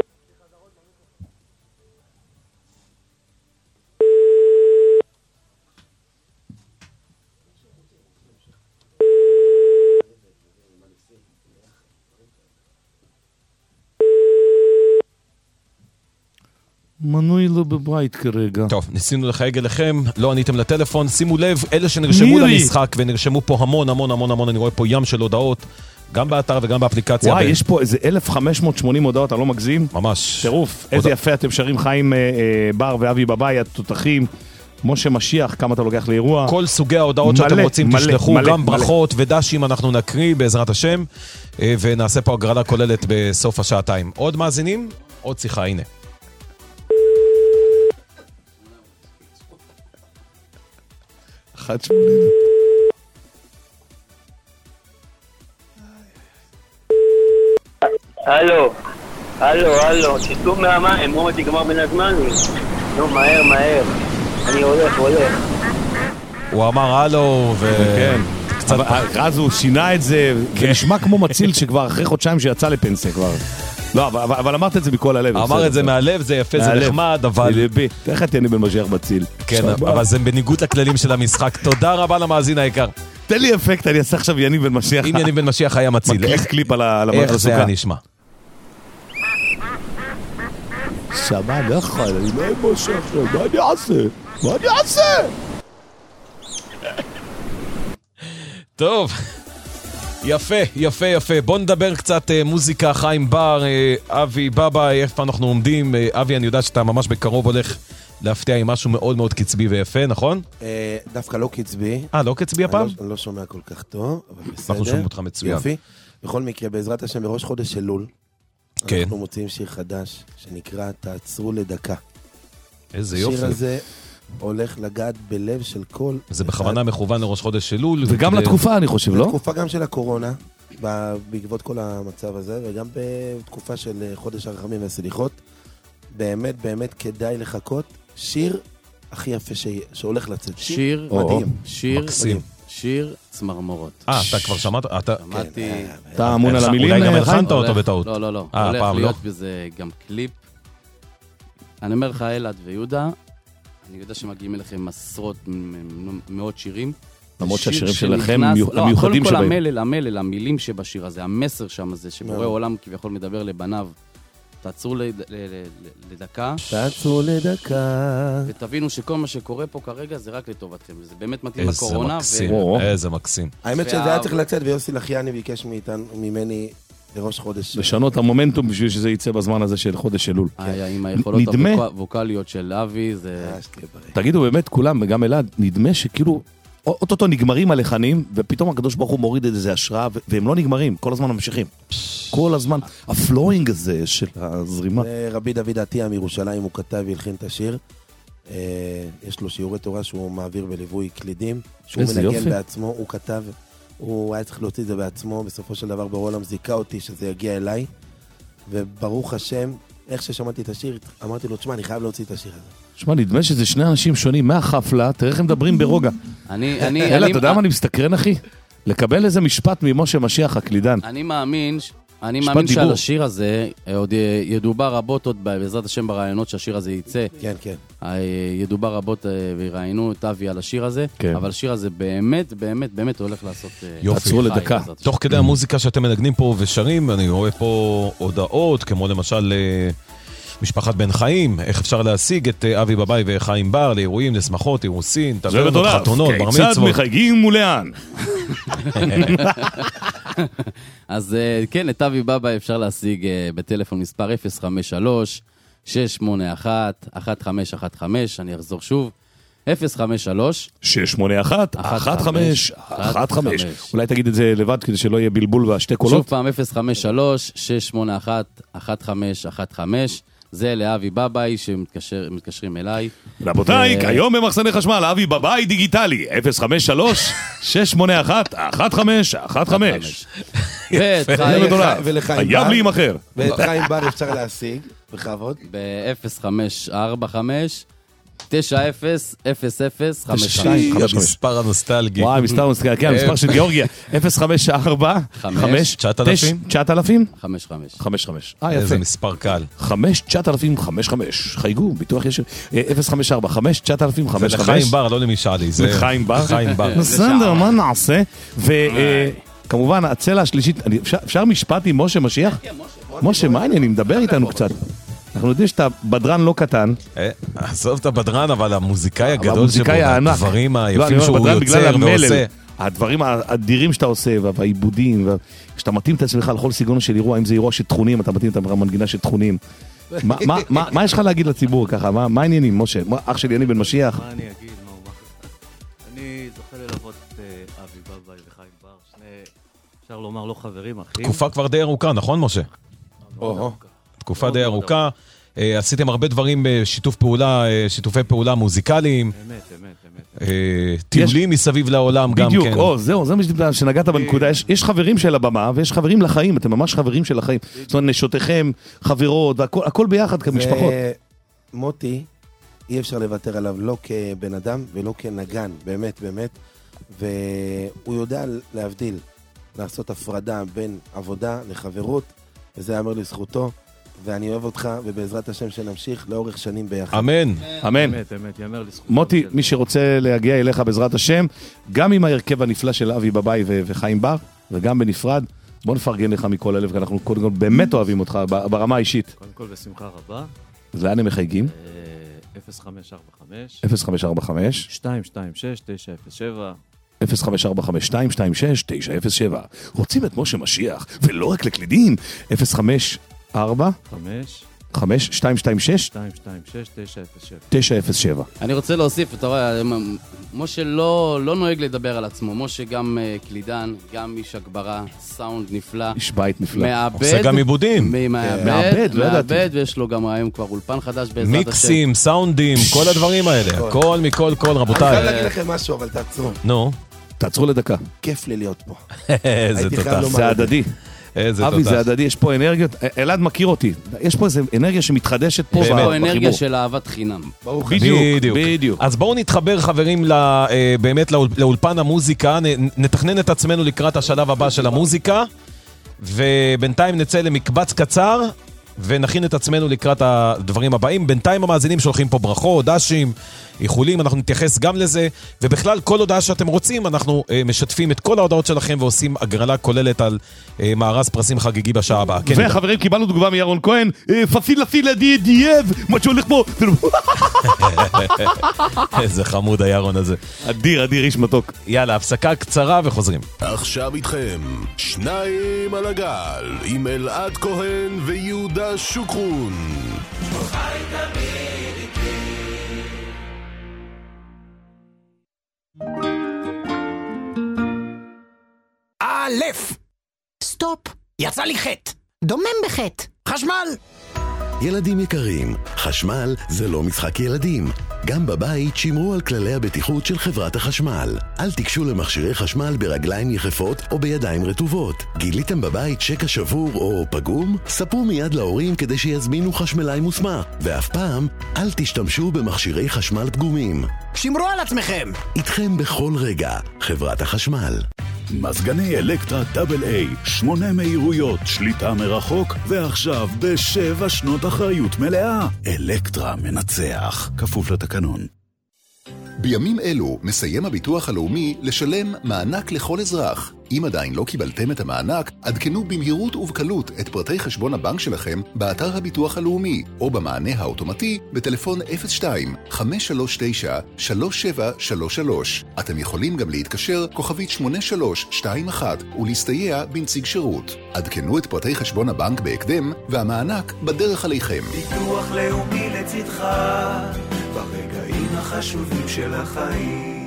מנוי לא בבית כרגע. טוב, ניסינו לחייג אליכם, לא עניתם לטלפון, שימו לב, אלה שנרשמו למשחק ונרשמו פה המון, אני רואה פה ים של הודעות, גם באתר וגם באפליקציה. וואי, יש פה איזה 1580 הודעות, אני לא מגזים. ממש. טירוף, איזה יפה אתם שרים, חיים בר ואבי בבית, התותחים, משה משיח, כמה אתה לוקח לאירוע. כל סוגי ההודעות שאתם רוצים תשלחו, גם ברכות ודשים אנחנו נקריא בעזרת השם, ונעשה פה הגרלה כוללת בסוף השעתיים. עוד מאזינים? עוד שיחה, הנה. הלו, תשתו מהמים, מומת תגמר בין הזמנים. נו, מהר. אני הולך. הוא אמר הלו, כן. אז הוא שינה את זה, ונשמע כמו מציל שכבר אחרי חודשיים שיצא לפנסיה כבר. לא, אבל אמרת את זה מכל הלב. אמר את זה מהלב, זה יפה, זה נחמד, אבל... איך תהייני בן משיח בציל? כן, אבל זה בניגוד לכללים של המשחק. תודה רבה למאזין היקר. תן לי אפקט, אני אעשה עכשיו יניב בן משיח. אם יניב בן משיח היה מציל. מקליט קליפ על הסוכה. איך זה היה נשמע? שמע, לא יכול, אני לא אמושך עכשיו, מה אני אעשה? טוב, יפה. בוא נדבר קצת מוזיקה, חיים בר, אבי בבאי, איפה אנחנו עומדים. אבי, אני יודע שאתה ממש בקרוב הולך להפתיע עם משהו מאוד מאוד קצבי ויפה, נכון? דווקא לא קצבי. לא קצבי הפעם? אני לא שומע כל כך טוב, אבל בסדר. אנחנו שומעים אותך מצוין. יופי. בכל מקרה, בעזרת השם, בראש חודש אלול, כן. אנחנו מוצאים שיר חדש, שנקרא תעצרו לדקה. איזה יופי. השיר הזה הולך לגעת בלב של כל... זה בכוונה מכוון לראש חודש אלול. וגם לתקופה, אני חושב, לא? לתקופה גם של הקורונה, בעקבות כל המצב הזה, וגם בתקופה של חודש הרחמים והסליחות. באמת כדאי לחכות. שיר הכי יפה שהולך לצאת. שיר מדהים. שיר צמרמורות. אתה כבר שמעת? שמעתי... אתה אמון על המילים? אולי גם הלחנת אותו בטעות. לא. הולך להיות בזה גם קליפ. אני אומר לך, אלעד ויהודה, אני יודע שמגיעים אליכם עשרות, מאות שירים. למרות שהשירים שלכם המיוחדים שבהם. קודם כל המלל, המילים שבשיר הזה, המסר שם הזה, שבורא עולם כביכול מדבר לבניו, תעצרו לדקה. תעצרו לדקה. ותבינו שכל מה שקורה פה כרגע זה רק לטובתכם. זה באמת מתאים לקורונה. איזה מקסים. האמת שזה היה צריך לצאת, ויוסי לחיאני ביקש ממני לראש חודש. לשנות את המומנטום בשביל שזה יצא בזמן הזה של חודש אלול. עם היכולות הווקליות של אבי, זה... תגידו באמת כולם, וגם אלעד, נדמה שכאילו... אוטוטו נגמרים הלחנים, ופתאום הקדוש ברוך הוא מוריד איזה השראה, והם לא נגמרים, כל הזמן ממשיכים. כל הזמן, הפלואינג הזה של הזרימה. רבי דוד עטיה מירושלים, הוא כתב והלחין את השיר. יש לו שיעורי תורה שהוא מעביר בליווי קלידים, שהוא מנגן בעצמו, הוא כתב, הוא היה צריך להוציא את זה בעצמו, בסופו של דבר ברולם זיקה אותי שזה יגיע אליי, וברוך השם, איך ששמעתי את השיר, אמרתי לו, תשמע, אני חייב להוציא את השיר הזה. תשמע, נדמה שזה שני אנשים שונים מהחפלה, תראה איך הם מדברים ברוגע. אלא, אתה יודע מה אני מסתקרן, אחי? לקבל איזה משפט ממשה משיח הקלידן. אני מאמין שעל השיר הזה, עוד ידובר רבות עוד בעזרת השם ברעיונות שהשיר הזה יצא. כן. ידובר רבות ויראיינו את אבי על השיר הזה, אבל השיר הזה באמת הולך לעשות... תעצרו לדקה. תוך כדי המוזיקה שאתם מנגנים פה ושרים, אני רואה פה הודעות, כמו למשל... משפחת בן חיים, איך אפשר להשיג את אבי בבאי וחיים בר לאירועים, לשמחות, אירוסין, תברנות, חתונות, בר מצוות. כיצד מחייגים ולאן? אז כן, את אבי בבאי אפשר להשיג בטלפון מספר 053-681-1515, אני אחזור שוב, 053-681-1515. אולי תגיד את זה לבד כדי שלא יהיה בלבול בשתי קולות. שוב פעם, 053-681-1515. זה לאבי בבאי שמתקשרים אליי. רבותיי, כיום במחסני חשמל, אבי בבאי דיגיטלי, 053-681-1515. חייב להימחר. ואת חיים בר אפשר להשיג, בכבוד. ב-055-90-00-55. מספר הנוסטלגי. וואי, מספר הנוסטלגי, כן, מספר של גיאורגיה. 054-5-9000-55. יפה. איזה מספר קל. 5-9000-55. חייגו, ביטוח יש... 054-5-9000-55. ולחיים בר, לא למשאלי. לחיים בר. חיים בר. בסדר, מה נעשה? וכמובן, הצלע השלישית, אפשר משפט עם משה משיח? משה, מה העניין? נדבר איתנו קצת. אנחנו יודעים שאתה בדרן לא קטן. עזוב את הבדרן, אבל המוזיקאי הגדול שבו, הדברים היפים שהוא יוצר ועושה. הדברים האדירים שאתה עושה, והעיבודים, כשאתה מתאים את עצמך לכל סגנון של אירוע, אם זה אירוע של תכונים, אתה מתאים את המנגינה של תכונים. מה יש לך להגיד לציבור ככה? מה העניינים, משה? אח שלי, אני בן משיח. מה אני אגיד? אני זוכה ללוות את אבי בבאי וחיים בר, שני, אפשר לומר לא חברים, אחים. תקופה כבר די ארוכה, נכון, משה? תקופה די ארוכה. עשיתם הרבה דברים בשיתוף פעולה, שיתופי פעולה מוזיקליים. אמת. טיולים מסביב לעולם גם כן. בדיוק, זהו, זה שנגעת בנקודה. יש חברים של הבמה ויש חברים לחיים, אתם ממש חברים של החיים. זאת אומרת, נשותיכם, חברות, הכל ביחד כמשפחות. מוטי, אי אפשר לוותר עליו לא כבן אדם ולא כנגן, באמת, באמת. והוא יודע להבדיל, לעשות הפרדה בין עבודה לחברות, וזה יאמר לזכותו. ואני אוהב אותך, ובעזרת השם שנמשיך לאורך שנים ביחד. אמן. אמן. אמת, יאמר לזכותו. מוטי, מי שרוצה להגיע אליך בעזרת השם, גם עם ההרכב הנפלא של אבי בבאי וחיים בר, וגם בנפרד, בוא נפרגן לך מכל הלב, כי אנחנו קודם כל באמת אוהבים אותך ברמה האישית. קודם כל בשמחה רבה. לאן הם מחייגים? 0545 0545 226 907 0545-226-907. רוצים את משה משיח, ולא רק לקלידים. 054 5 226 907. אני רוצה להוסיף, אתה רואה, משה לא נוהג לדבר על עצמו. משה גם קלידן, גם איש הגברה, סאונד נפלא. איש בית נפלא. עושה גם עיבודים. מעבד, ויש לו גם היום כבר אולפן חדש בעזרת השם. מיקסים, סאונדים, כל הדברים האלה. הכל מכל כל, רבותיי. אני חייב להגיד לכם משהו, אבל תעצרו. נו. תעצרו לדקה. כיף לי להיות פה. איזה תודה. זה הדדי. אבי, זה הדדי, יש פה אנרגיות, אלעד מכיר אותי, יש פה איזו אנרגיה שמתחדשת פה בחיבור. יש פה אנרגיה של אהבת חינם. בדיוק. אז בואו נתחבר חברים באמת לאולפן המוזיקה, נתכנן את עצמנו לקראת השלב הבא של המוזיקה, ובינתיים נצא למקבץ קצר, ונכין את עצמנו לקראת הדברים הבאים. בינתיים המאזינים שולחים פה ברכות, דשים, איחולים, אנחנו נתייחס גם לזה, ובכלל כל הודעה שאתם רוצים, אנחנו משתפים את כל ההודעות שלכם, ועושים הגרלה כוללת על מארז פרסים חגיגי בשעה הבאה. וחברים, קיבלנו תגובה מירון כהן, פסילה דייב, מה שהולך פה. איזה חמוד הירון הזה. אדיר, איש מתוק. יאללה, הפסקה קצרה וחוזרים. עכשיו איתכם, שניים על הגל, עם אלעד כהן ויהודה שוקרון. אלף! סטופ! יצא לי חטא! דומם בחטא! חשמל! ילדים יקרים, חשמל זה לא משחק ילדים. גם בבית שמרו על כללי הבטיחות של חברת החשמל. אל תיגשו למכשירי חשמל ברגליים יחפות או בידיים רטובות. גיליתם בבית שקע שבור או פגום? ספרו מיד להורים כדי שיזמינו חשמלאי מוסמך. ואף פעם, אל תשתמשו במכשירי חשמל פגומים. שמרו על עצמכם! איתכם בכל רגע, חברת החשמל. מזגני אלקטרה דאבל איי, 8 מהירויות, שליטה מרחוק, ועכשיו ב7 שנות אחריות מלאה. אלקטרה מנצח, כפוף לתקנון. בימים אלו מסיים הביטוח הלאומי לשלם מענק לכל אזרח. אם עדיין לא קיבלתם את המענק, עדכנו במהירות ובקלות את פרטי חשבון הבנק שלכם באתר הביטוח הלאומי, או במענה האוטומטי בטלפון 02-539-3733. אתם יכולים גם להתקשר כוכבית 8321 ולהסתייע בנציג שירות. עדכנו את פרטי חשבון הבנק בהקדם, והמענק בדרך עליכם. ביטוח לאומי לצדך, ברגעים החשובים של החיים.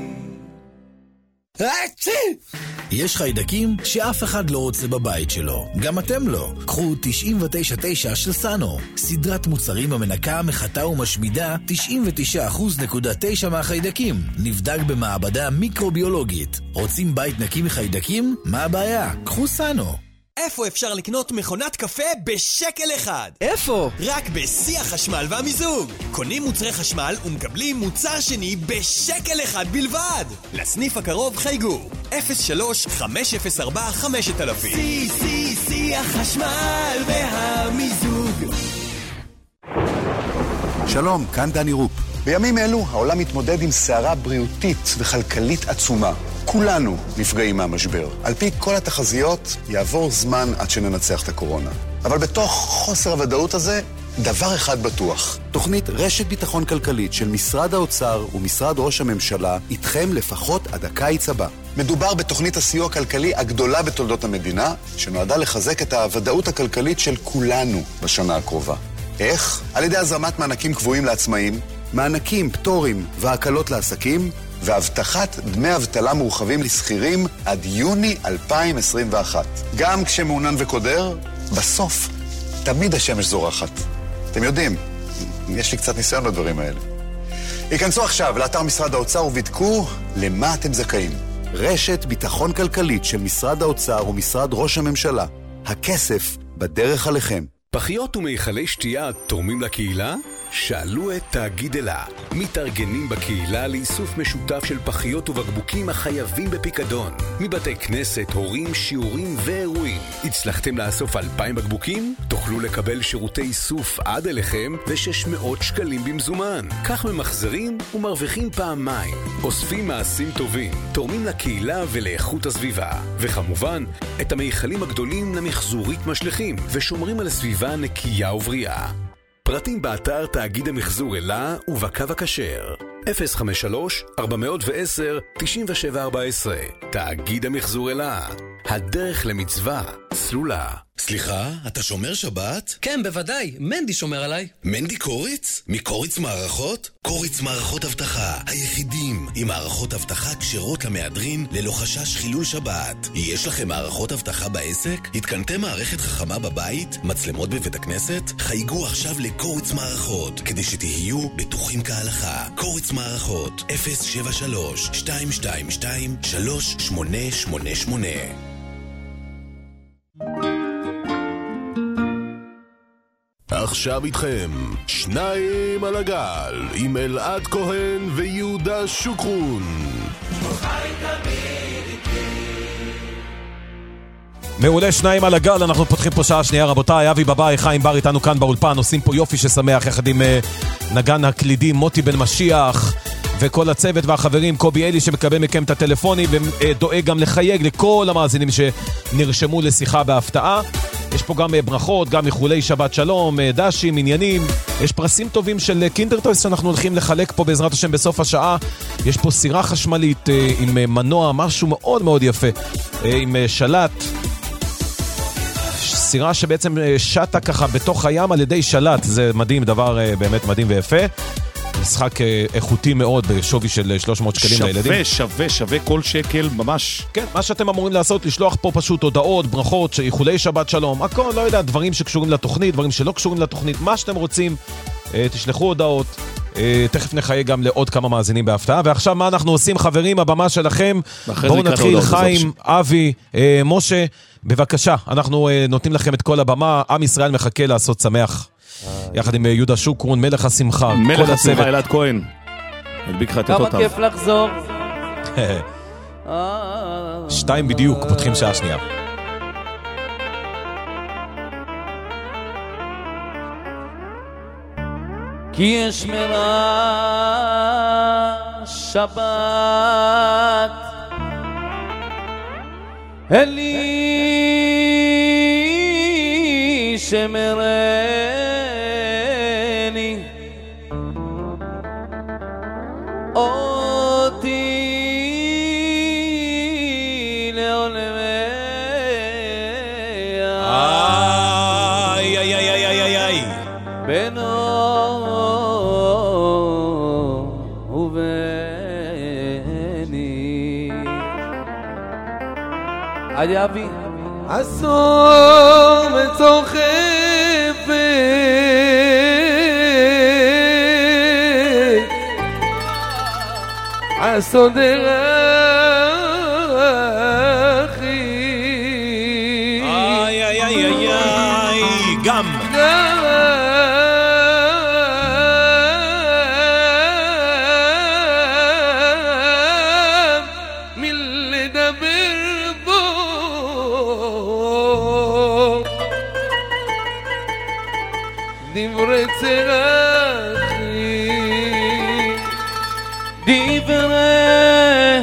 יש חיידקים שאף אחד לא רוצה בבית שלו, גם אתם לא. קחו 99.9 של סאנו, סדרת מוצרים המנקה, מחטא ומשמידה 99.9% מהחיידקים. נבדק במעבדה מיקרוביולוגית. רוצים בית נקי מחיידקים? מה הבעיה? קחו סאנו. איפה אפשר לקנות מכונת קפה בשקל אחד? איפה? רק בשיא החשמל והמיזוג. קונים מוצרי חשמל ומקבלים מוצר שני בשקל אחד בלבד. לסניף הקרוב חייגו 03-504-5000. שיא החשמל והמיזוג. שלום, כאן דני רופ. בימים אלו העולם מתמודד עם סערה בריאותית וכלכלית עצומה. כולנו נפגעים מהמשבר. על פי כל התחזיות, יעבור זמן עד שננצח את הקורונה. אבל בתוך חוסר הוודאות הזה, דבר אחד בטוח. תוכנית רשת ביטחון כלכלית של משרד האוצר ומשרד ראש הממשלה איתכם לפחות עד הקיץ הבא. מדובר בתוכנית הסיוע הכלכלי הגדולה בתולדות המדינה, שנועדה לחזק את הוודאות הכלכלית של כולנו בשנה הקרובה. איך? על ידי הזרמת מענקים קבועים לעצמאים, מענקים, פטורים והקלות לעסקים, והבטחת דמי אבטלה מורחבים לסחירים עד יוני 2021. גם כשמעונן וקודר, בסוף תמיד השמש זורחת. אתם יודעים, יש לי קצת ניסיון לדברים האלה. היכנסו עכשיו לאתר משרד האוצר ובדקו למה אתם זכאים. רשת ביטחון כלכלית של משרד האוצר ומשרד ראש הממשלה. הכסף בדרך עליכם. פחיות ומיכלי שתייה תורמים לקהילה? שאלו את תאגיד אלה. מתארגנים בקהילה לאיסוף משותף של פחיות ובקבוקים החייבים בפיקדון. מבתי כנסת, הורים, שיעורים ואירועים. הצלחתם לאסוף 2,000 בקבוקים? תוכלו לקבל שירותי איסוף עד אליכם ו600 שקלים במזומן. כך ממחזרים ומרוויחים פעמיים. אוספים מעשים טובים, תורמים לקהילה ולאיכות הסביבה. וכמובן, את המיכלים הגדולים למחזורית משלחים ושומרים על הסביבה נקייה ובריאה. פרטים באתר תאגיד המחזור אלה ובקו הכשר 053-410-9714. תאגיד המחזור אלה, הדרך למצווה סלולה. סליחה, אתה שומר שבת? כן, בוודאי. מנדי שומר עליי. מנדי קוריץ? מקוריץ מערכות? קוריץ מערכות אבטחה. היחידים עם מערכות אבטחה כשרות למהדרין ללא חשש חילול שבת. יש לכם מערכות אבטחה בעסק? התקנתם מערכת חכמה בבית? מצלמות בבית הכנסת? חייגו עכשיו לקוריץ מערכות כדי שתהיו בטוחים כהלכה. קוריץ מערכות 073-222-3888. עכשיו איתכם, שניים על הגל, עם אלעד כהן ויהודה שוקרון. מעולה, שניים על הגל, אנחנו פותחים פה שעה שנייה, רבותיי, אבי בבאי, חיים בר איתנו כאן באולפן, עושים פה יופי ששמח יחד עם נגן הקלידים מוטי בן משיח וכל הצוות והחברים, קובי אלי שמקבל מכם את הטלפונים ודואג גם לחייג לכל המאזינים שנרשמו לשיחה בהפתעה. יש פה גם ברכות, גם איחולי שבת שלום, דשים, עניינים. יש פרסים טובים של קינדרטויס שאנחנו הולכים לחלק פה בעזרת השם בסוף השעה. יש פה סירה חשמלית עם מנוע, משהו מאוד מאוד יפה, עם שלט. סירה שבעצם שטה ככה בתוך הים על ידי שלט. זה מדהים, דבר באמת מדהים ויפה. משחק איכותי מאוד בשווי של 300 שקלים לילדים. שווה כל שקל ממש. כן, מה שאתם אמורים לעשות, לשלוח פה פשוט הודעות, ברכות, איחולי שבת שלום, הכל, לא יודע, דברים שקשורים לתוכנית, דברים שלא קשורים לתוכנית, מה שאתם רוצים, תשלחו הודעות, תכף נחיה גם לעוד כמה מאזינים בהפתעה. ועכשיו מה אנחנו עושים, חברים, הבמה שלכם. בואו נתחיל, חיים, אבי, משה, בבקשה, אנחנו נותנים לכם את כל הבמה, עם ישראל מחכה לעשות שמח. יחד עם יהודה שוקרון, מלך השמחה. מלך השמחה, אלעד כהן. נדביק לך את אותו. כמה כיף לחזור. 2 בדיוק, פותחים שעה שנייה. כי יש מרע שבת אלי שמרני אותי לעולמי. איי איי איי איי איי איי בינו ובני עד אבי אסור מצורכי אסור דרכי. איי איי איי איי איי גם מלדבר בו דברי צרחי דברי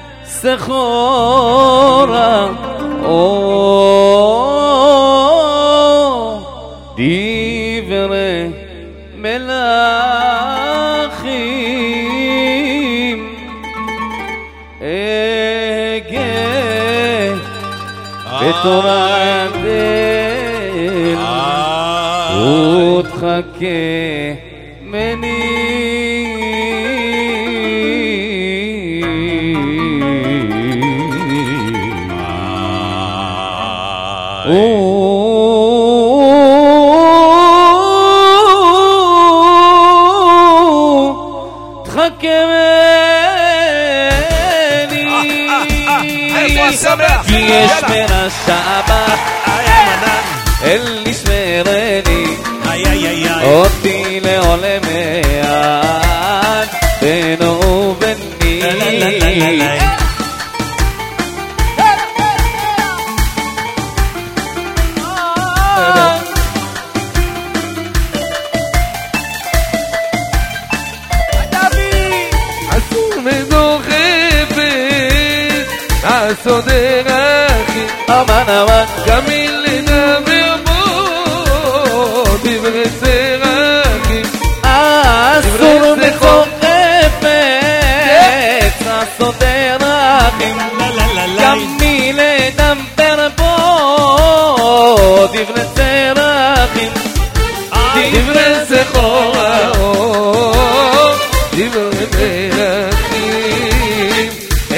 סחורה דברי מלאכים אגה בתורת אל ותחכה מני שמח. כי יש מרשע בה אל ישמרני אותי לעולמי עד בינו וביני. לעשות דרכים, גם מלדבר בו דברי צרכים. אסור מחורפת לעשות דרכים, גם מלדבר בו דברי צרכים. דברי סחורה דברי דרכים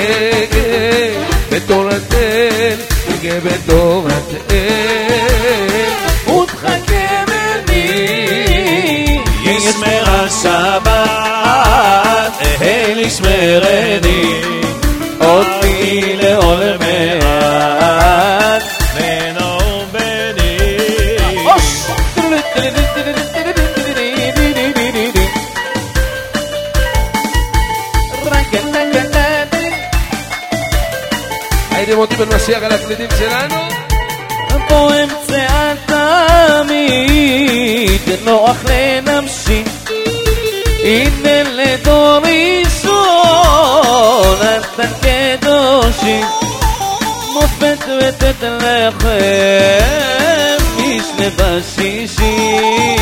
בתורתן, בתורתן ותחכה ממני ישמר השבת אל ישמרני אותי לעולמי עד בינו וביני. הייתם אותי בן משיח על הקלידים שלנו? פה אמצע תמיד נוח לנפשי, הנה לדור ראשון אתה קדושי, מופת ותת לכם משנה בשישי.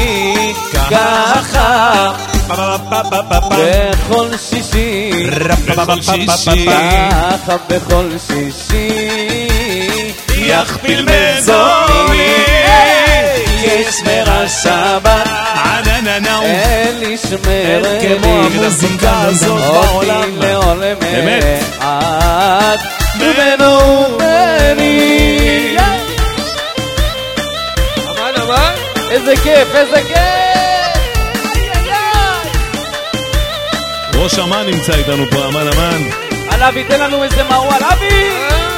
ככה בכל שישי, ככה בכל שישי יכפיל מזוני ישמר השבת אל ישמרני כמו המוזיקה הזאת בעולם לעולמי עד בינו וביני. אמן אמן, איזה כיף, איזה כיף. ראש אמן נמצא איתנו פה, אמן אמן. עליו ייתן לנו איזה מהו עליבי.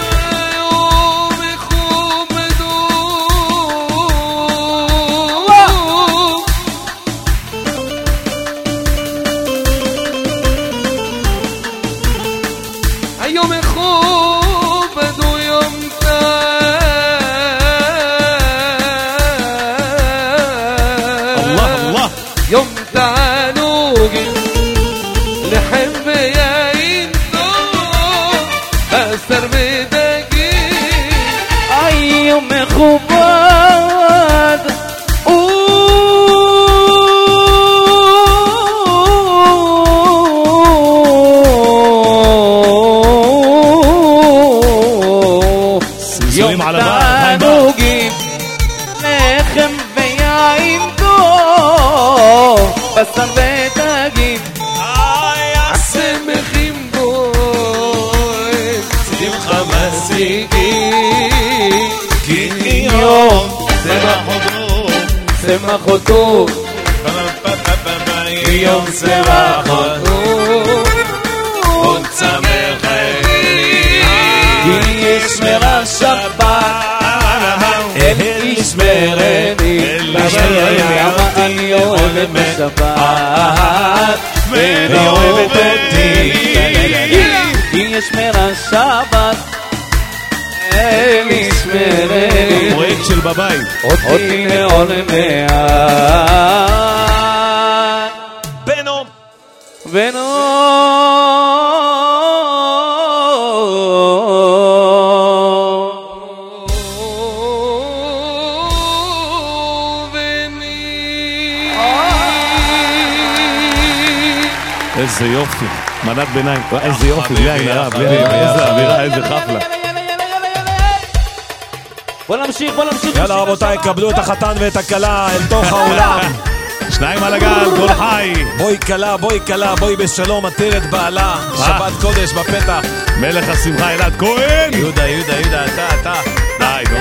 היום מכובד הוא יום Allah יום תענוגים לחם ויין טוב בשר ודגים. היום מכובד יום תענוגים לחם ויין טוב בשר ודגים. שמחים בו שמחה משיגים, כי יום שמח אותו יום שמח אותו עוד שמחים, כי ישמר השבת אל ישמרני למה אני אוהב בשבת ולא אוהב אותי, כי ישמר השבת אל ישמרני פרויקט של בבית אותי לעולמי עד בנו איזה יופי, מנת ביניים, איזה יופי, בלי עין הרע, איזה אווירה, איזה חפלה. בוא נמשיך. יאללה רבותיי, קבלו את החתן ואת הכלה אל תוך האולם. שניים על הגל, כל חי. בואי כלה, בואי בשלום, עטרת בעלה. שבת קודש בפתח. מלך השמחה אלעד כהן. יהודה, אתה. די, נו.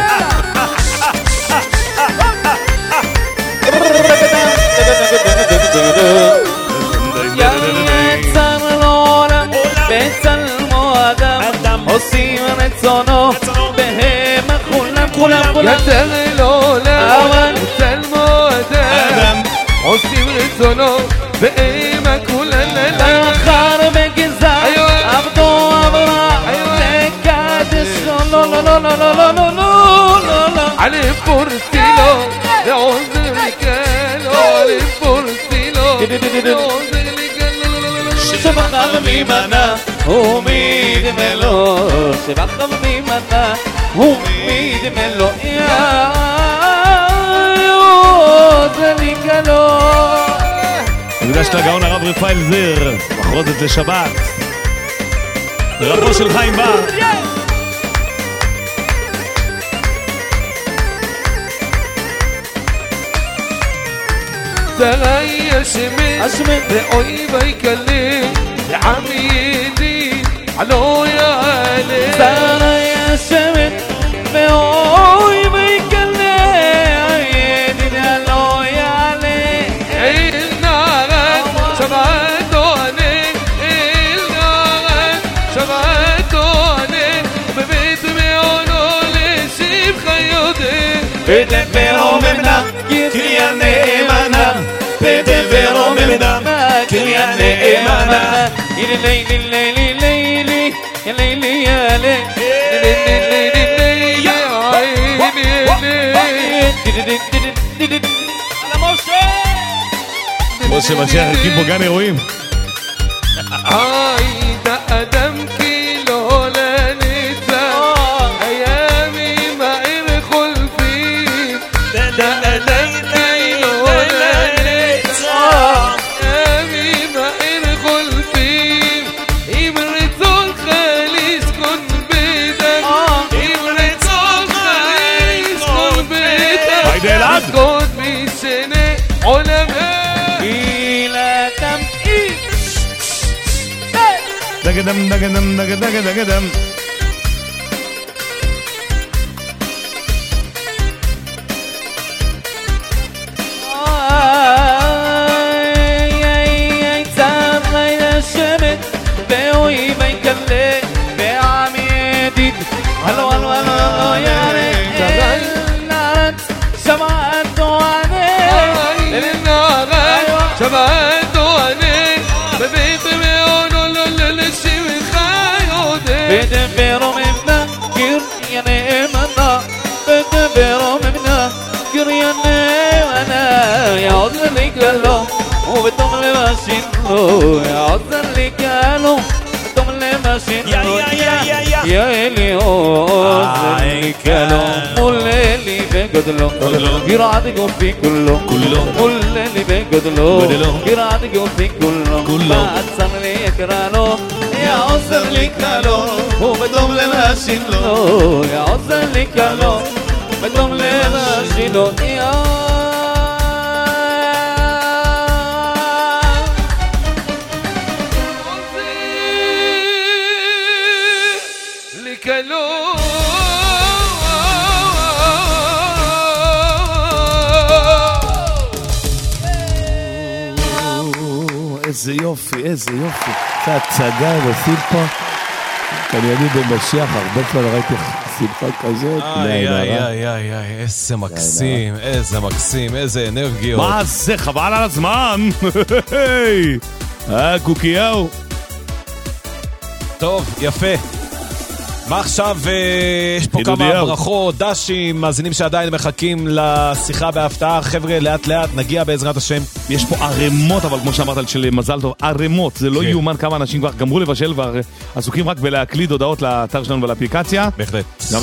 יצר לעולם בצלמו אדם, עושים רצונו, והם כולם יותר לעולם, אצל מועדם, עושים רצונו, והם כולם אחר בגזר, עבדו עברה, לקדשו, לא, עלי פורסילו, ועוזר לקלו, עלי פורסילו, ועוזר לקלו, שבחר ממנה, ומדמלו, שבחר ממנה, ומדמלו, עוזר לקלו. מקדש לגאון הרב רפאל זיר, מחרוזת לשבת, רבו של חיים בר. זרעי השמן ואויבי כלה לעמי ידי עלו יעלה זרעי השמן ואויבי כלה ידי עלו יעלה אל נערת שבתו אני אל נערת שבתו אני בבית מעונו לשבחה יודע ודבר ממנה קריה נאמנה ודבר ממנה קריה נאמנה לילי לילי לילי לילי יאללה משה משיח הקים פה גן אירועים. הייתה אדם כאילו לניצח הימים העיר חולפים אדם כאילו לניצח הימים העיר חולפים אם רצונך לשכון ביתם אם רצונך לשכון ביתם לשכון משנה עולמי דגדם דגדם דגדם דגדם צמרי לשמת ואויבי כלה ועמי ידיד הלו הלו הלו יראה אל נערת שבתו אני אל נערת שבתו אני בבית מעונו לשבחה יודע ודבר ממנה קריה נאמנה ודבר ממנה קריה נאמנה יעוזר לי כלו ובתום לבשין לו יעוזר לי כלו בתום לבשין לו יא אלי עוזר לי כלו מולה לי בגדלו ירעד גופי כולו מולה לי בגדלו ירעד גופי כולו מעצם לי יקרא לו יעוזר לי כלו ובתום לבשין לו יעוזר לי כלו בתום לבשין לו איזה יופי, איזה יופי. זה הצגה, הם עושים פה. אני אגיד במשיח, הרבה כבר ראיתי שמחה כזאת. איזה מקסים, איזה מקסים, איזה אנרגיות. מה זה? חבל על הזמן. קוקיהו. טוב, יפה. מה עכשיו? יש פה כמה ברכות, דשים, מאזינים שעדיין מחכים לשיחה בהפתעה. חבר'ה, לאט לאט נגיע בעזרת השם. יש פה ערימות, אבל כמו שאמרת של מזל טוב, ערימות. זה לא יאומן כמה אנשים כבר גמרו לבשל ועסוקים רק בלהקליד הודעות לאתר שלנו ולאפליקציה. בהחלט. גם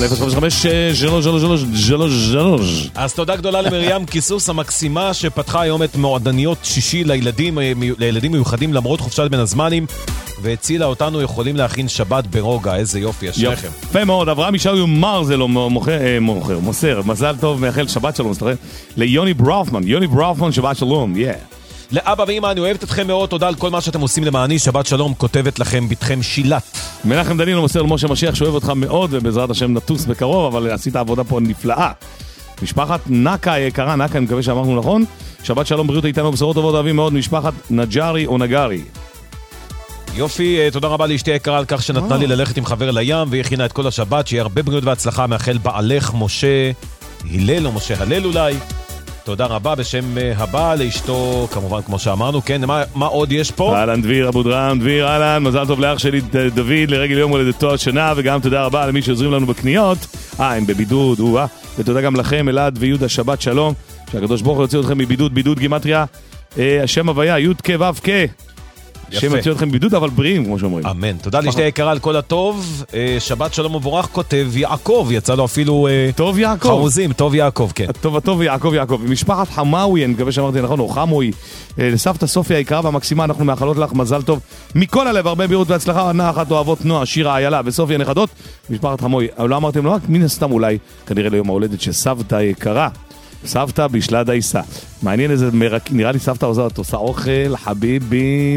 ל-055-333. אז תודה גדולה למרים כיסוס המקסימה שפתחה היום את מועדניות שישי לילדים מיוחדים למרות חופשת בין הזמנים. והצילה אותנו יכולים להכין שבת ברוגע, איזה יופי, אשריכם. יפה מאוד, אברהם ישעיהו יומר זה לא מוסר, מזל טוב, מאחל שבת שלום, ליוני ברופמן, שבת שלום, לאבא ואמא, אני אוהבת אתכם מאוד, תודה על כל מה שאתם עושים למעני, שבת שלום, כותבת לכם בתכם שילת. מנחם דנינו מוסר למשה משיח, שאוהב אותך מאוד, ובעזרת השם נטוס בקרוב, אבל עשית עבודה פה נפלאה. משפחת נקה היקרה, נקה, אני מקווה שאמרנו נכון, שבת שלום, בריאות איתנו, בשורות טובות, אוהבים מאוד, משפחת נג'רי או נגרי. יופי, תודה רבה לאשתי היקרה על כך שנתנה לי ללכת עם חבר לים והכינה את כל השבת, שיהיה הרבה בריאות והצלחה, מאחל בעלך משה הלל או משה הלל אולי. תודה רבה בשם הבא לאשתו, כמובן כמו שאמרנו. כן, מה עוד יש פה? אהלן דביר אבו דרם, דביר אהלן, מזל טוב לאח שלי דוד לרגל יום הולדתו השנה, וגם תודה רבה למי שעוזרים לנו בקניות. הם בבידוד, ותודה גם לכם אלעד ויהודה, שבת שלום, שהקדוש ברוך הוא יוציא אתכם מבידוד, בידוד גימטריה, השם הוויה, י' כ' ו' כ'. השם יוציא אתכם בבידוד, אבל בריאים, כמו שאומרים. אמן. תודה לאשתי היקרה על כל הטוב. שבת שלום ובורך, כותב יעקב, יצא לו אפילו טוב יעקב. חרוזים, טוב יעקב, כן. טוב יעקב. משפחת חמאווי, אני מקווה שאמרתי נכון, או חמוי. לסבתא סופיה היקרה והמקסימה, אנחנו מאחלות לך מזל טוב מכל הלב, הרבה בריאות והצלחה, ענה אחת אוהבות נועה, שירה, איילה וסופיה נכדות. משפחת חמאווי, לא אמרתם לא רק מן הסתם אולי, כנראה ליום ההולדת שסבתא יקרה. סבתא בשלה דייסה. מעניין איזה נראה לי סבתא עושה אוכל, חביבי.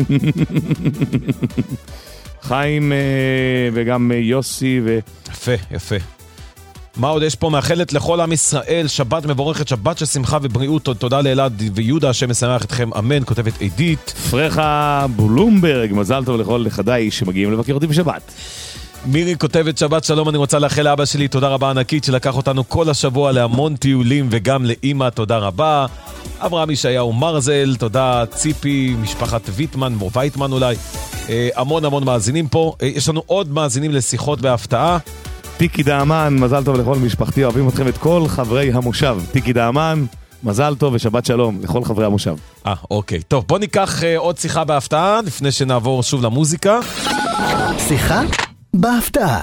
חיים וגם יוסי יפה. מה עוד יש פה? מאחלת לכל עם ישראל, שבת מבורכת, שבת של שמחה ובריאות. תודה לאלעד ויהודה, השם משמח אתכם, אמן. כותבת עידית. פרחה בולומברג, מזל טוב לכל נכדיי שמגיעים לבקר אותי בשבת. מירי כותבת שבת שלום, אני רוצה לאחל לאבא שלי תודה רבה ענקית שלקח אותנו כל השבוע להמון טיולים, וגם לאמא תודה רבה. אברהם ישעיהו מרזל, תודה ציפי, משפחת ויטמן או וייטמן אולי. המון מאזינים פה. יש לנו עוד מאזינים לשיחות בהפתעה. טיקי דאמן, מזל טוב לכל משפחתי, אוהבים אתכם את כל חברי המושב. טיקי דאמן, מזל טוב ושבת שלום לכל חברי המושב. אוקיי, טוב, בוא ניקח עוד שיחה בהפתעה לפני שנעבור שוב למוזיקה. שיחה בהפתעה.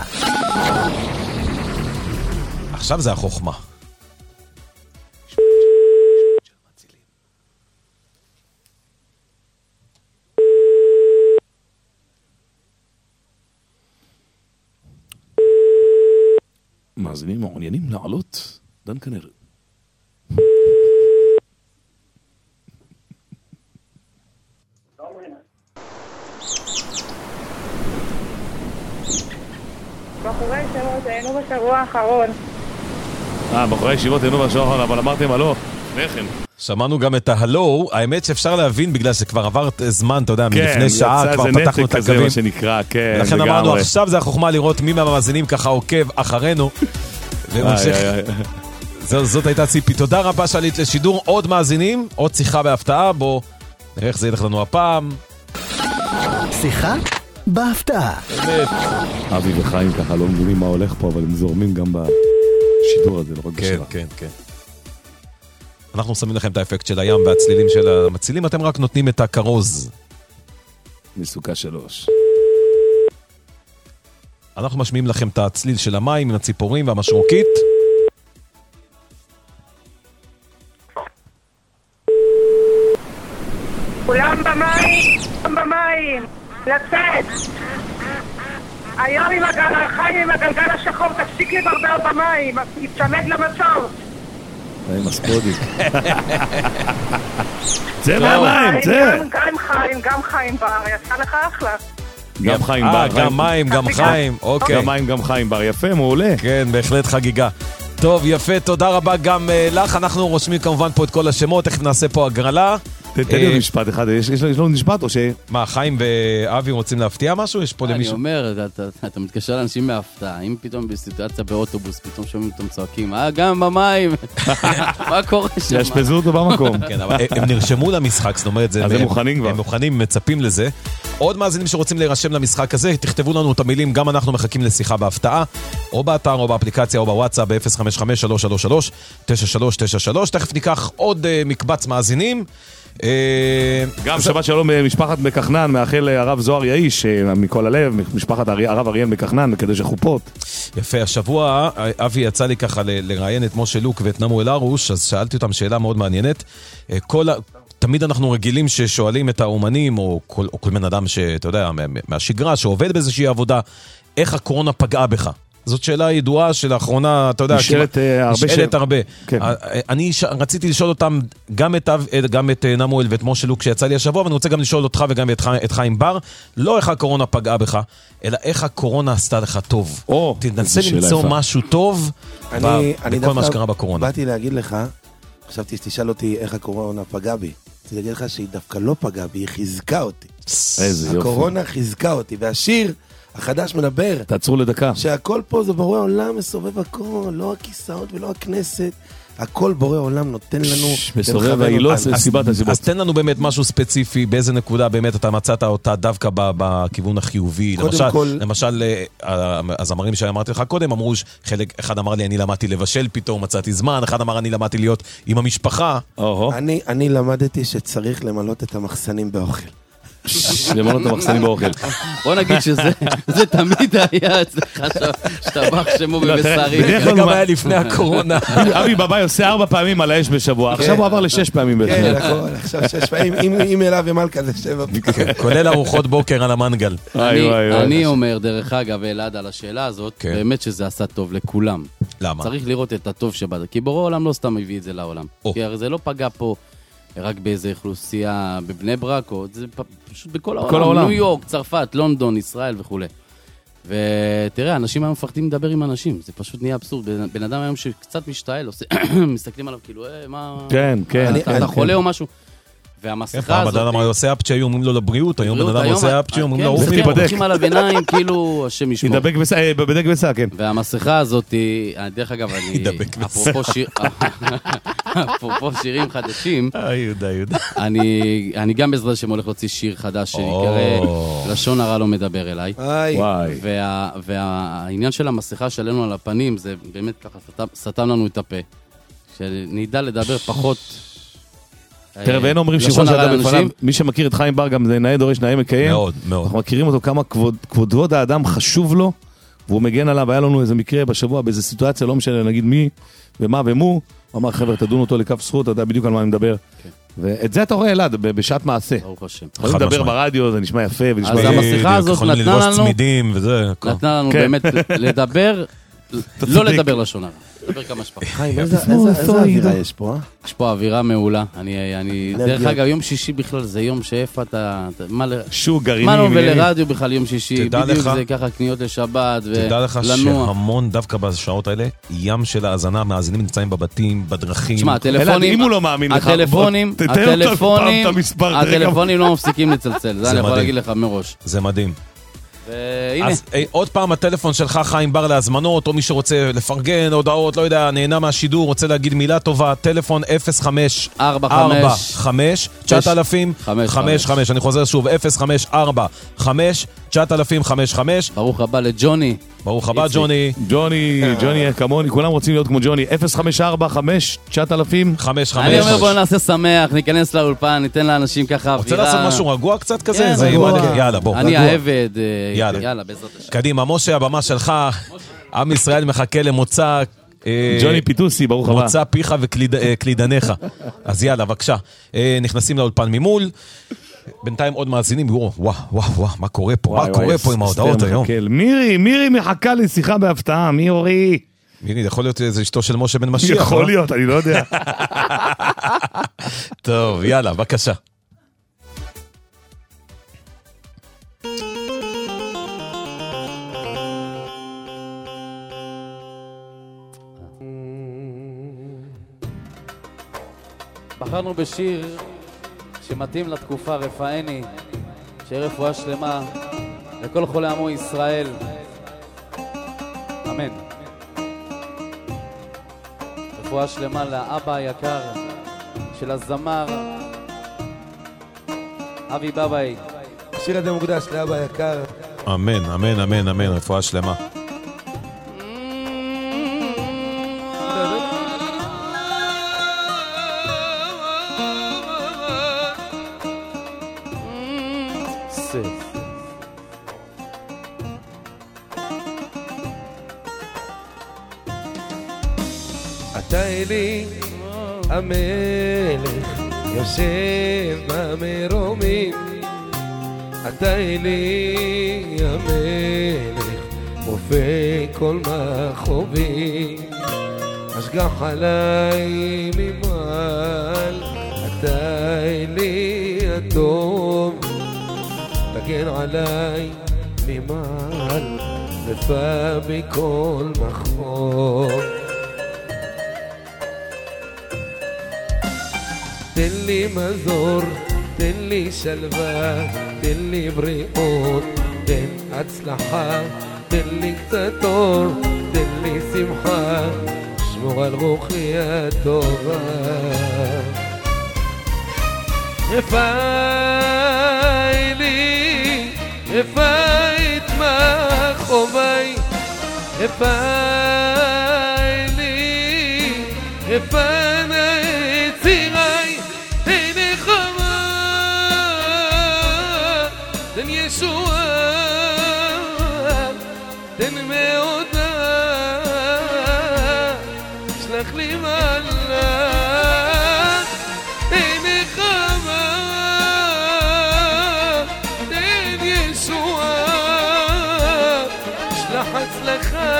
עכשיו זה החוכמה. מאזינים מעוניינים לעלות? דן כנר. בחורי ישיבות היינו בשבוע האחרון. בחורי ישיבות היינו בשבוע האחרון, אבל אמרתם הלו, נכם. שמענו גם את ההלו, האמת שאפשר להבין בגלל שכבר עבר זמן, אתה יודע, מלפני שעה כבר פתחנו את הקווים. לכן אמרנו, עכשיו זה החוכמה לראות מי מהמאזינים ככה עוקב אחרינו. זאת הייתה ציפי. תודה רבה שעלית לשידור. עוד מאזינים, עוד שיחה בהפתעה. בוא נראה איך זה ילך לנו הפעם. שיחה בהפתעה. אבי וחיים ככה לא מבינים מה הולך פה, אבל הם זורמים גם בשידור הזה, לא רק בשירה. כן. אנחנו שמים לכם את האפקט של הים והצלילים של המצילים, אתם רק נותנים את הכרוז. מסוכה 3. אנחנו משמיעים לכם את הצליל של המים עם הציפורים והמשרוקית. כולם במים, לצאת. היום עם החיים עם הגלגל השחור, תפסיק לברבר במים, תצמד למצור. זה מספודי. זה מהמים, זה. גם חיים בר, יצא לך אחלה. גם חיים בר. גם מים, גם חיים. אוקיי. גם מים, גם חיים בר. יפה, מעולה. כן, בהחלט חגיגה. טוב, יפה, תודה רבה גם לך. אנחנו רושמים כמובן פה את כל השמות, תכף נעשה פה הגרלה. תן לי משפט אחד, יש לנו משפט או ש... מה, חיים ואבי רוצים להפתיע משהו? יש פה למישהו? אני אומר, אתה מתקשר לאנשים מהפתעה, אם פתאום בסיטואציה באוטובוס, פתאום שומעים אותם צועקים, גם במים, מה קורה שם? ישפזו אותו במקום. כן, אבל הם נרשמו למשחק, זאת אומרת, אז הם מוכנים כבר. הם מוכנים, מצפים לזה. עוד מאזינים שרוצים להירשם למשחק הזה, תכתבו לנו את המילים, גם אנחנו מחכים לשיחה בהפתעה, או באתר, או באפליקציה, או בוואטסאפ, ב-055-333-9393. תכף ניקח עוד מקבץ מאזינים. גם שבת שלום משפחת מקחנן, מאחל הרב זוהר יאיש מכל הלב, משפחת הרב אריאל מקחנן מקדש החופות. יפה, השבוע אבי יצא לי ככה לראיין את משה לוק ואת נמואל ארוש, אז שאלתי אותם שאלה מאוד מעניינת. תמיד אנחנו רגילים ששואלים את האומנים או כל בן אדם שאתה יודע מהשגרה שעובד באיזושהי עבודה, איך הקורונה פגעה בך? זאת שאלה ידועה שלאחרונה, אתה יודע, נשאלת הרבה. אני רציתי לשאול אותם גם את נמואל ואת משה לוק שיצא לי השבוע, ואני רוצה גם לשאול אותך וגם את חיים בר, לא איך הקורונה פגעה בך, אלא איך הקורונה עשתה לך טוב. תנסה למצוא משהו טוב בכל מה שקרה בקורונה. באתי להגיד לך, חשבתי שתשאל אותי איך הקורונה פגעה בי. רציתי להגיד לך שהיא דווקא לא פגעה בי, היא חיזקה אותי. איזה יופי. הקורונה חיזקה אותי, והשיר החדש מדבר. תעצרו לדקה. שהכל פה זה בורא עולם מסובב הכל, לא הכיסאות ולא הכנסת. הכל בורא עולם נותן לנו... מסובב העילות, סיבת הסיבות. אז תן לנו באמת משהו ספציפי, באיזה נקודה באמת אתה מצאת אותה דווקא בכיוון החיובי. למשל, הזמרים שאמרתי לך קודם, אמרו שחלק אחד אמר לי, אני למדתי לבשל פתאום, מצאתי זמן, אחד אמר, אני למדתי להיות עם המשפחה. אני למדתי שצריך למלות את המחסנים באוכל. למנות את המחסנים באוכל. בוא נגיד שזה תמיד היה אצלך שטבח שמו בבשרים. זה גם היה לפני הקורונה. אבי בבאי עושה 4 פעמים על האש בשבוע, עכשיו הוא עבר ל6 פעמים בשבוע. כן, נכון, עכשיו 6 פעמים, אם אליו ומלכה זה 7 פעמים. כולל ארוחות בוקר על המנגל. אני אומר, דרך אגב, אלעד על השאלה הזאת, באמת שזה עשה טוב לכולם. למה? צריך לראות את הטוב שבא, כי בורא העולם לא סתם מביא את זה לעולם. כי הרי זה לא פגע פה רק באיזו אוכלוסייה בבני ברק, או זה פשוט בכל העולם. ניו יורק, צרפת, לונדון, ישראל וכו'. ותראה, אנשים היום מפחדים לדבר עם אנשים, זה פשוט נהיה אבסורד. בן אדם היום שקצת משתעל, מסתכלים עליו כאילו, מה... כן, כן. אתה חולה או משהו? והמסכה הזאת... פעם אדם עושה אפצ'י, היו אומרים לו לבריאות, היום בן אדם עושה אפצ'י, אומרים לו רופאים. כן, הולכים עליו עיניים, כאילו, השם ישמור. בדק בסע, כן. והמסכה הזאת, דרך אגב, אני... אפרופו שירים חדשים, אני גם בעזרת השם הולך להוציא שיר חדש שנקרא לשון הרע לא מדבר אליי. והעניין של המסכה שלנו על הפנים, זה באמת ככה סתם לנו את הפה. שנדע לדבר פחות... תראה, ואין אומרים שבחו שאדם בפניו, מי שמכיר את חיים בר גם זה נאה דורש נאה מקיים. מאוד, מאוד. אנחנו מכירים אותו כמה כבוד האדם חשוב לו, והוא מגן עליו, היה לנו איזה מקרה בשבוע, באיזה סיטואציה, לא משנה נגיד מי ומה ומו, הוא אמר חבר'ה תדון אותו לכף זכות, אתה יודע בדיוק על מה אני מדבר. ואת זה אתה רואה אלעד, בשעת מעשה. ברוך השם. יכולים לדבר ברדיו, זה נשמע יפה ונשמע... אז המסכה הזאת נתנה לנו באמת לדבר, לא לדבר לשון הרע. לדבר כמה שפחה. חיים, איזה אווירה יש פה? יש פה אווירה מעולה. דרך אגב, יום שישי בכלל זה יום שאיפה אתה... שוק גרעיני. מה לא ולרדיו בכלל יום שישי. בדיוק זה ככה קניות לשבת ולנוע. תדע לך שהמון דווקא בשעות האלה, ים של האזנה, מאזינים נמצאים בבתים, בדרכים. תשמע, הטלפונים... אם הוא לא מאמין לך, הטלפונים לא מפסיקים לצלצל. זה אני יכול להגיד לך מראש. זה מדהים. והנה. אז עוד פעם הטלפון שלך חיים בר להזמנות, או מי שרוצה לפרגן, הודעות, לא יודע, נהנה מהשידור, רוצה להגיד מילה טובה, טלפון 0545-9000-55, אני חוזר שוב, 0545-9000-55. ברוך הבא לג'וני. ברוך הבא ג'וני. ג'וני כמוני, כולם רוצים להיות כמו ג'וני. 0545-9000-55. אני אומר בוא נעשה שמח, ניכנס לאולפן, ניתן לאנשים ככה אווירה. רוצה לעשות משהו רגוע קצת כזה? יאללה בוא. אני העבד, יאללה בעזרת השם. קדימה, משה, הבמה שלך, עם ישראל מחכה למוצא ג'וני פיטוסי, ברוך הבא. מוצא פיך וקלידניך. אז יאללה, בבקשה. נכנסים לאולפן ממול. בינתיים עוד מאזינים, וואו, מה קורה פה? מה קורה פה עם ההודעות היום? מירי מחכה לשיחה בהפתעה, מירי, יכול להיות איזה אשתו של משה בן משיח. יכול להיות, אני לא יודע. טוב, יאללה, בבקשה. בחרנו בשיר שמתאים לתקופה, רפאני, שיהיה רפואה שלמה לכל חולי עמו ישראל, אמן. רפואה שלמה לאבא היקר של הזמר אבי בבאי. השיר הזה מוקדש לאבא היקר. אמן, אמן, אמן, אמן, רפואה שלמה. אתה אלי המלך יושב במרומים, אתה אלי המלך רופא כל מחובים, השגח עליי ממעל, אתה אלי הטוב תגן עליי ממעל, רפא בכל מחוב. תן לי מזור תן לי שלווה, תן לי בריאות, תן הצלחה, תן לי קצת אור, תן לי שמחה, שמור על רוחי הטובה. רפאי לי, רפאי את מחובי, רפאי לי, רפאי נצירי, תן נחמה, תן ישועה, תן מעודה, שלח לי מעלה, תן נחמה, תן ישועה, שלח הצלחה,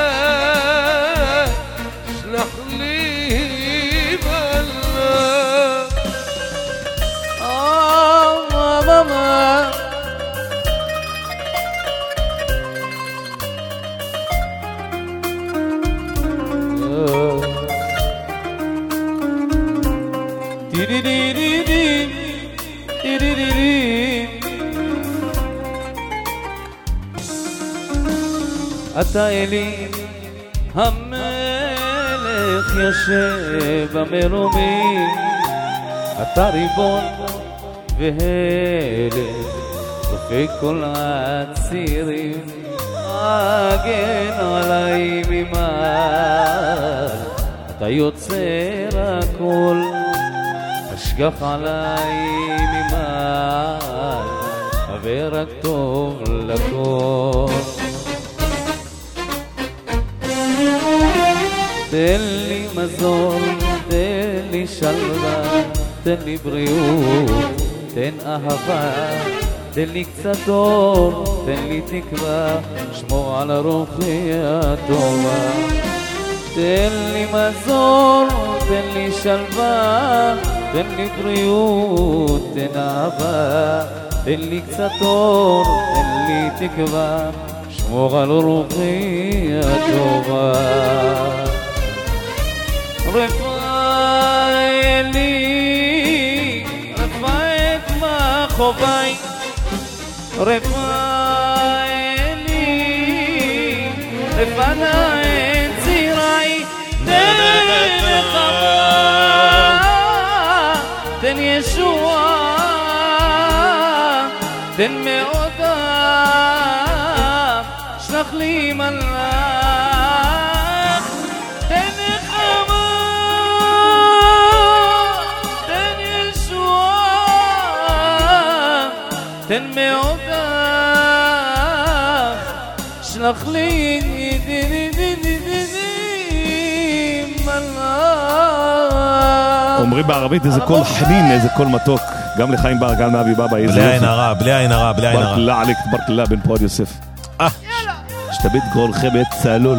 שלח לי מעלה. מאמה אתה אלי המלך יושב במרומים, אתה ריבון והלך דופק כל הצירים, הגן עליי ממעל, אתה יוצר הכל, השגח עליי ממעל, ורק טוב לכל. תן לי מזון, תן לי שלווה, תן לי בריאות, תן אהבה, תן לי קצת אור, תן לי תקווה, שמור על רוחי הטובה. תן לי מזון, תן לי שלווה, תן לי בריאות, תן אהבה, תן לי קצת אור, תן לי תקווה, שמור על רוחי הטובה. רפאי לי, רפאי את מחובי, רפאי לי, רפאי את צירי, תן נחמה, תן ישועה, תן מעודה, שלח לי מלאך, תן נחמה, תן ישועה, תן מעודה, שלח לי מלאך. אומרים בערבית איזה קול חנין, איזה קול מתוק, גם לחיים בר, גם לאבי בבא. בלי עין הרע, בלי עין הרע, בלי עין הרע. ברקלה עליק, ברקלה בן פועד יוסף. שתביט כל חמת צהלול.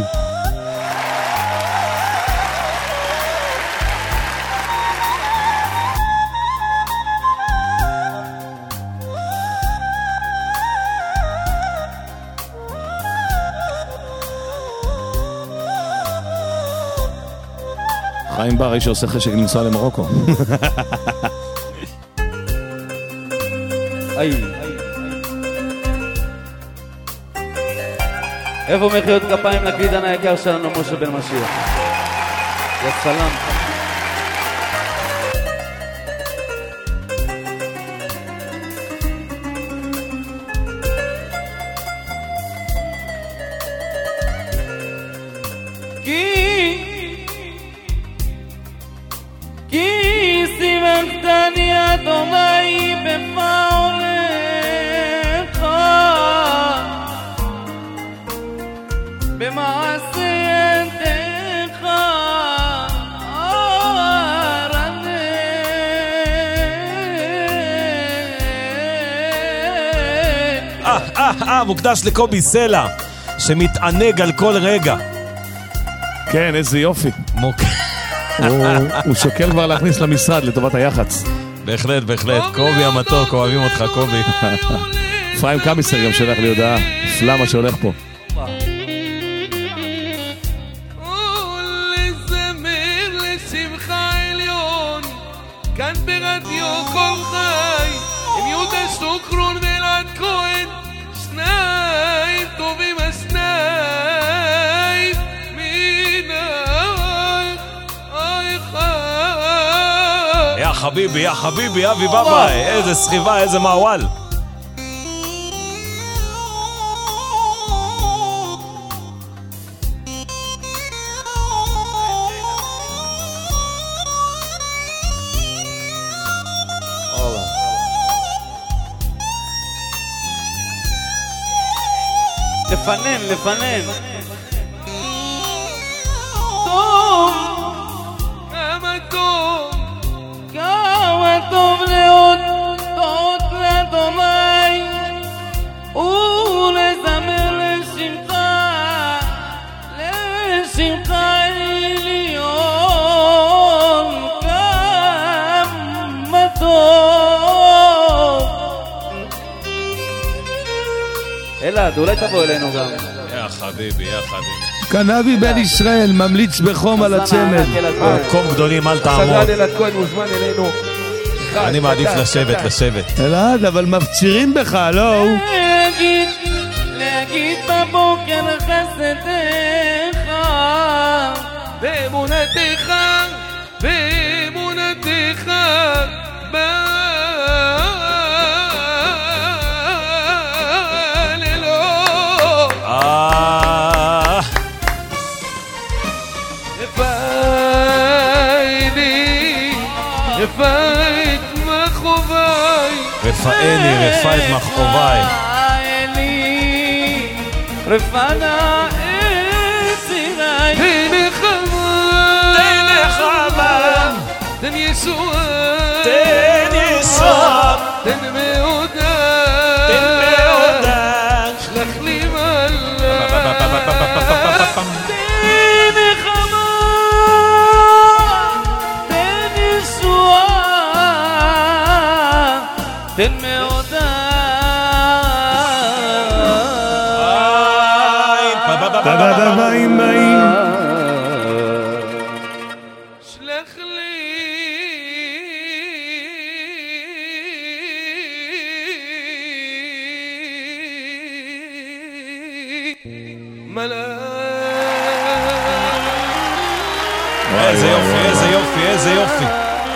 חיים בר, איש שעושה חשק לנסוע למרוקו. איפה מחיאות כפיים לקלידן היקר שלנו, משה בן משיח? יא סלאם. כי סימכתני אדוני בפעולך, במעשה ידיך ארנן. מוקדש לקובי סלע, שמתענג על כל רגע. כן, איזה יופי. הוא שוקל כבר להכניס למשרד לטובת היח"צ. בהחלט, בהחלט. קובי המתוק, אוהבים אותך, קובי. פריים קמיסר גם שולח לי הודעה, פלמה שהולך פה. ולזמר לשמך עליון, כאן ברדיו כל חי, חביבי, אבי בבאי, איזה סחיבה, איזה מעוול. לפנן טוב, כמה טוב להיות טוב לדומי ולזמר לשמך עליון, כמה טוב. אלעד, אולי תבוא אלינו גם. יא חביבי. קנבי בן ישראל ממליץ בחום על הצמד. קום גדולים אל תעמוד. סדרן אלעד כהן מוזמן אלינו. אני מעדיף לשבת. אלעד, אבל מפצירים בך, לא? להגיד בבוקר חסדך באמונתך רפא את מכאוביי רפאנה צירי תן נחמה תן ישועה תן מעודה שלח לי מלא תן נחמה תן ישועה תן מעודה שלח לי איזה יופי.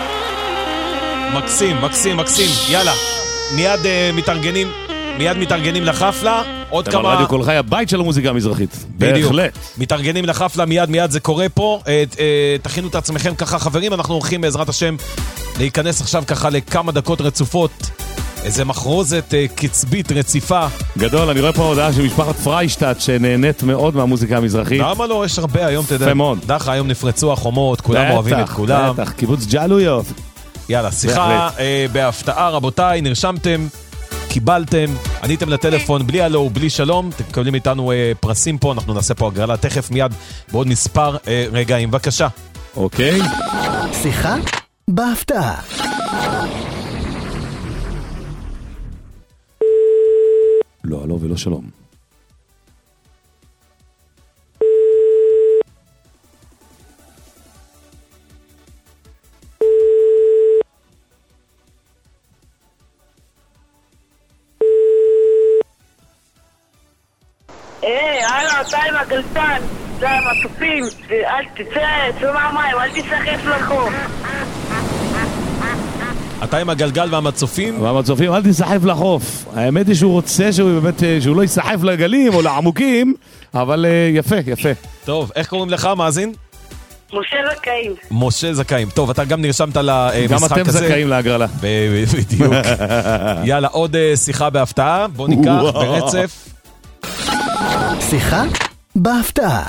מקסים. יאללה, מיד מתארגנים לחפלה. עוד כמה... רדיו כל חי, הבית של המוזיקה המזרחית. בדיוק. בהחלט. מתארגנים לחפלה, מיד זה קורה פה. תכינו את עצמכם ככה, חברים. אנחנו הולכים בעזרת השם להיכנס עכשיו ככה לכמה דקות רצופות. איזה מחרוזת קצבית רציפה. גדול, אני רואה פה הודעה של משפחת פריישטט שנהנית מאוד מהמוזיקה המזרחית. למה לא? יש הרבה היום, אתה יודע. יפה מאוד. דחה, היום נפרצו החומות, כולם אוהבים את כולם. בטח, קיבוץ ג'לויות. יאללה, שיחה בהפתעה, רבותיי, נרשמתם, קיבלתם, עניתם לטלפון בלי הלו, בלי שלום, אתם מקבלים איתנו פרסים פה, אנחנו נעשה פה הגרלה תכף מיד בעוד מספר רגעים, בבקשה. אוקיי. שיחה בהפתעה. לא, הלו ולא שלום. אתה עם הגלטן, זה המטופים, אל תצא מהמים, אל תסחף לחוף. אתה עם הגלגל והמצופים? אל תסחף לחוף. האמת היא שהוא רוצה שהוא לא יסחף לגלים או לעמוקים, אבל יפה. טוב, איך קוראים לך, מאזין? משה זכאים. טוב, אתה גם נרשמת למשחק הזה. גם אתם זכאים להגרלה. בדיוק. יאללה, עוד שיחה בהפתעה. בוא ניקח ברצף. שיחה בהפתעה.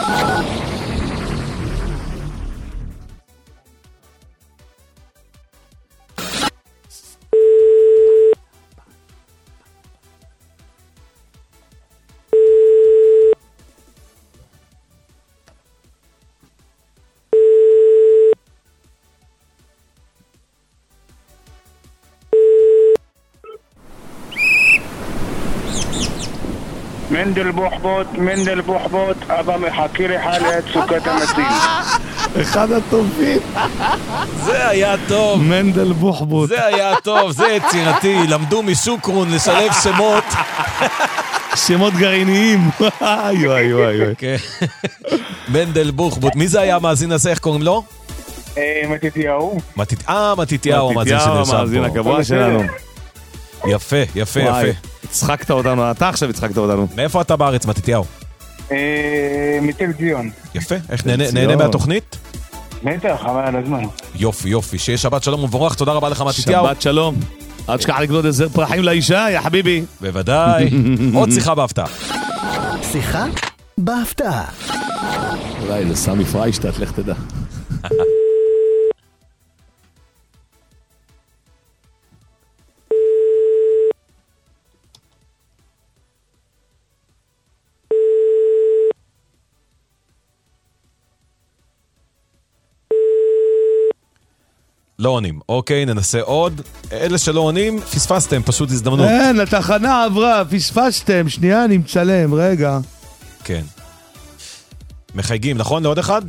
מנדל בוחבוט, אבא מחכה לך ליד סוכת המציל. אחד הטובים. זה היה טוב. מנדל בוחבוט. זה היה טוב, זה יצירתי. למדו משוקרון לשלב שמות. שמות גרעיניים. יואי. מנדל בוחבוט. מי זה היה המאזין הזה? איך קוראים לו? מתתיהו. מתתיהו, המאזין שנרשם פה. המאזין הקבוע שלנו. יפה, יפה, וואי, יפה. הצחקת אותנו, אתה עכשיו הצחקת אותנו. מאיפה אתה בארץ, מתתיהו? מתל ציון. יפה, איך נהנה מהתוכנית? בטח, אבל על הזמן. יופי, יופי, שיהיה שבת שלום ומבורך, תודה רבה לך מתתיהו. שבת שלום. אל תשכח לקנות עזר פרחים לאישה, יא חביבי. בוודאי. עוד שיחה בהפתעה. שיחה בהפתעה. אולי זה סמי פריישטט, לך תדע. לא עונים. אוקיי, ננסה עוד. אלה שלא עונים, פספסתם, פשוט הזדמנות. אין, התחנה עברה, פספסתם. שנייה, אני מצלם, רגע. כן. מחייגים, נכון? לעוד אחד?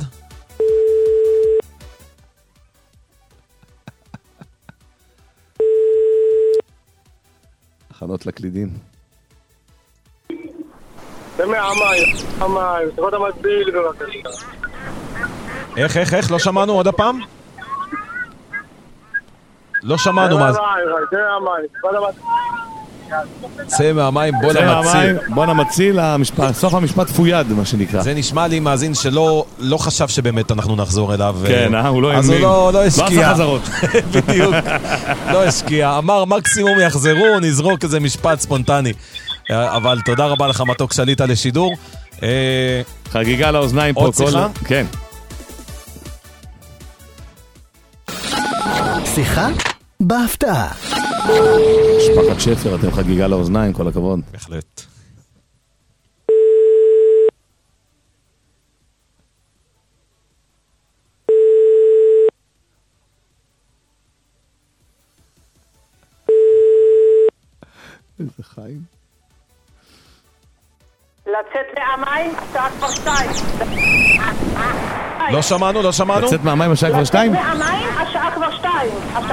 הכנות לקלידים. תמי המים, שיחות המקביל בבקשה. איך? לא שמענו עוד הפעם? לא שמענו מה זה. צא מהמים, בוא למציל. בוא נמציל, סוף המשפט פויד, מה שנקרא. זה נשמע לי מאזין שלא חשב שבאמת אנחנו נחזור אליו. כן, הוא לא אז הוא לא השקיע. לא עשה חזרות. בדיוק, לא השקיע. אמר מקסימום יחזרו, נזרוק איזה משפט ספונטני. אבל תודה רבה לך מתוק שליטה לשידור. חגיגה לאוזניים פה. עוד שיחה? כן. שיחה בהפתעה. משפחת שפר, אתם חגיגה לאוזניים, כל הכבוד. בהחלט. איזה חיים. לצאת מהמים, השעה כבר 2. לא שמענו. לצאת מהמים, השעה כבר 2? לצאת מהמים, השעה כבר 2.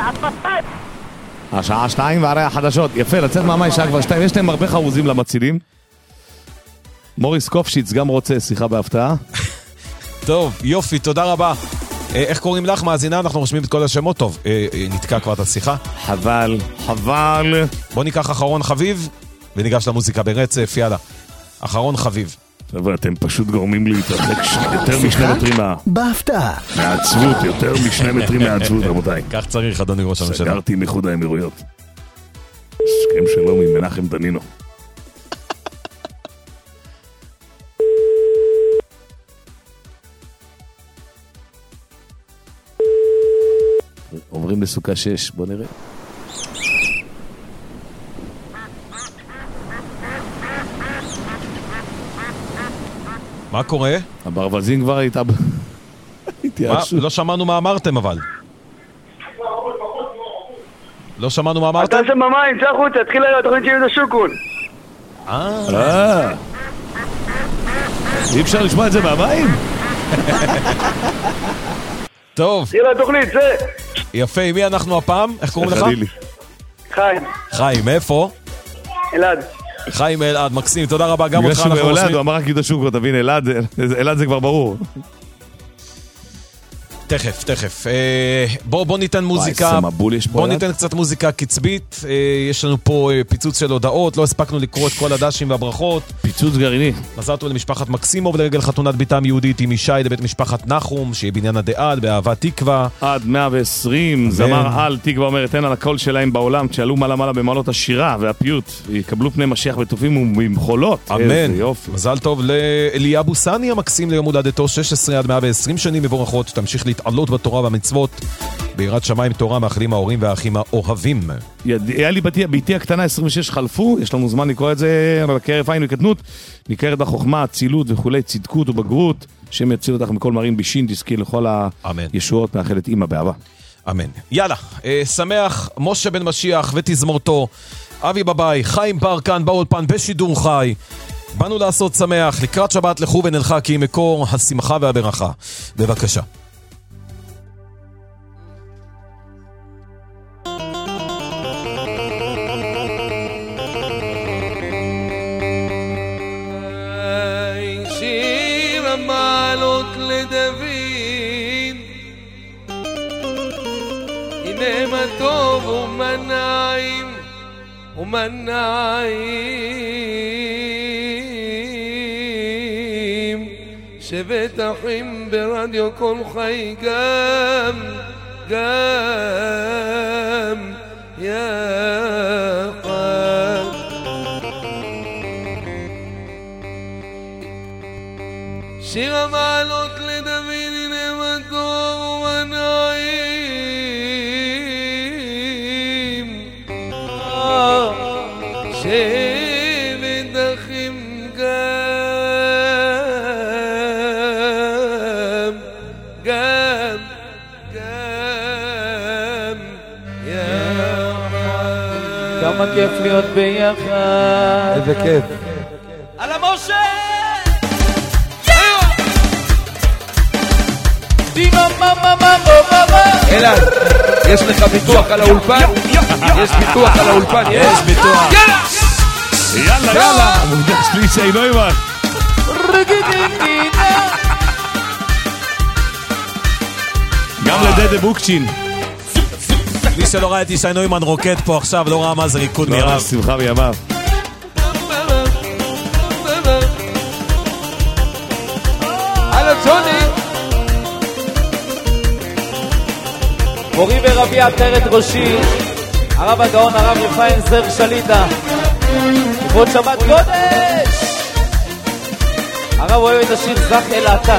השעה 2 והרי החדשות. יפה, לצאת מהמים, השעה כבר 2. יש להם הרבה חרוזים למצילים. מוריס קופשיץ גם רוצה שיחה בהפתעה. טוב, יופי, תודה רבה. איך קוראים לך, מאזינה? אנחנו רושמים את כל השמות. טוב, נתקע כבר את השיחה. חבל. בוא ניקח אחרון חביב וניגש למוזיקה ברצף, יאללה. אחרון חביב. אבל אתם פשוט גורמים לי להתרחק יותר מ2 מטרים בהפתעה. מהעצבות, יותר מ2 מטרים מהעצבות, רבותיי. כך צריך, אדוני ראש הממשלה. סגרתי עם איחוד האמירויות. הסכם שלום עם מנחם דנינו. עוברים לסוכה 6, בוא נראה. מה קורה? הברווזים כבר הייתה... לא שמענו מה אמרתם אבל. לא שמענו מה אמרתם? אתה שם במים, צא החוצה, תתחיל התוכנית של יהודה שוקרון. אי אפשר לשמוע את זה מהמים? טוב. תראה התוכנית, זה. יפה, עם מי אנחנו הפעם? איך קוראים לך? חיים. חיים, איפה? אלעד. חיים אלעד, מקסים, תודה רבה, גם אותך אנחנו רושמים. הוא אמר רק יהודה שוקרון, תבין, אלעד זה כבר ברור. תכף. בוא ניתן מוזיקה, בוא ניתן קצת מוזיקה קצבית. יש לנו פה פיצוץ של הודעות, לא הספקנו לקרוא את כל הדשים והברכות. פיצוץ גרעיני. מזל טוב למשפחת מקסימוב לרגל חתונת ביתם יהודית עם ישי לבית משפחת נחום, שיהיה בניין הדעד, באהבת תקווה. עד 120, זמר על תקווה אומרת, אין על הקול שלהם בעולם, כשעלו מעלה במעלות השירה והפיוט, יקבלו פני משיח בטובים ובמחולות. אמן. מזל טוב לאליה בוסני המקסים ליום הולדתו, 16 עד 120 שנים מבורכות, תמשיך להתעלות בתורה והמצוות, ביראת שמיים תורה מאחלים ההורים והאחים האוהבים. היה לי ביתי הקטנה 26 חלפו, יש לנו זמן לקרוא את זה, אבל כערף היינו קטנות, ניכרת בחוכמה, הצילות וכולי, צדקות ובגרות, שם יציל אותך מכל מרים בישין, תזכי לכל הישועות, מאחלת אמא באהבה. אמן. יאללה, שמח, משה בן משיח ותזמורתו, אבי בבאי, חיים בר כאן באולפן בשידור חי. באנו לעשות שמח, לקראת שבת לכו ונלכה כי מקור השמחה והברכה. בבקשה. שיר המעלות לדוד ומנעים ומנעים שבטחים ברדיו כל חי גם יחד. שיר המעלות לדוד הנה מה טוב ונעים שבטחים גם יחד. כמה כיף להיות ביחד. איזה כיף. על המשה! אלעד, יש לך ביטוח על האולפן? יש ביטוח על האולפן? יש ביטוח. יאללה, יאללה. מוקדש לי שי נוימן. גם לדדה בוקצ'ין. מי שלא ראה את ישי נוימן רוקד פה עכשיו, לא ראה מה זה ריקוד מירב. שמחה בימיו. הלו ג'וני. מורי ורבי עטרת ראשי, הרב הגאון הרב רפאל זר שליטה, לכבוד שבת קודש. הרב אוהב את השיר זך אל אתה.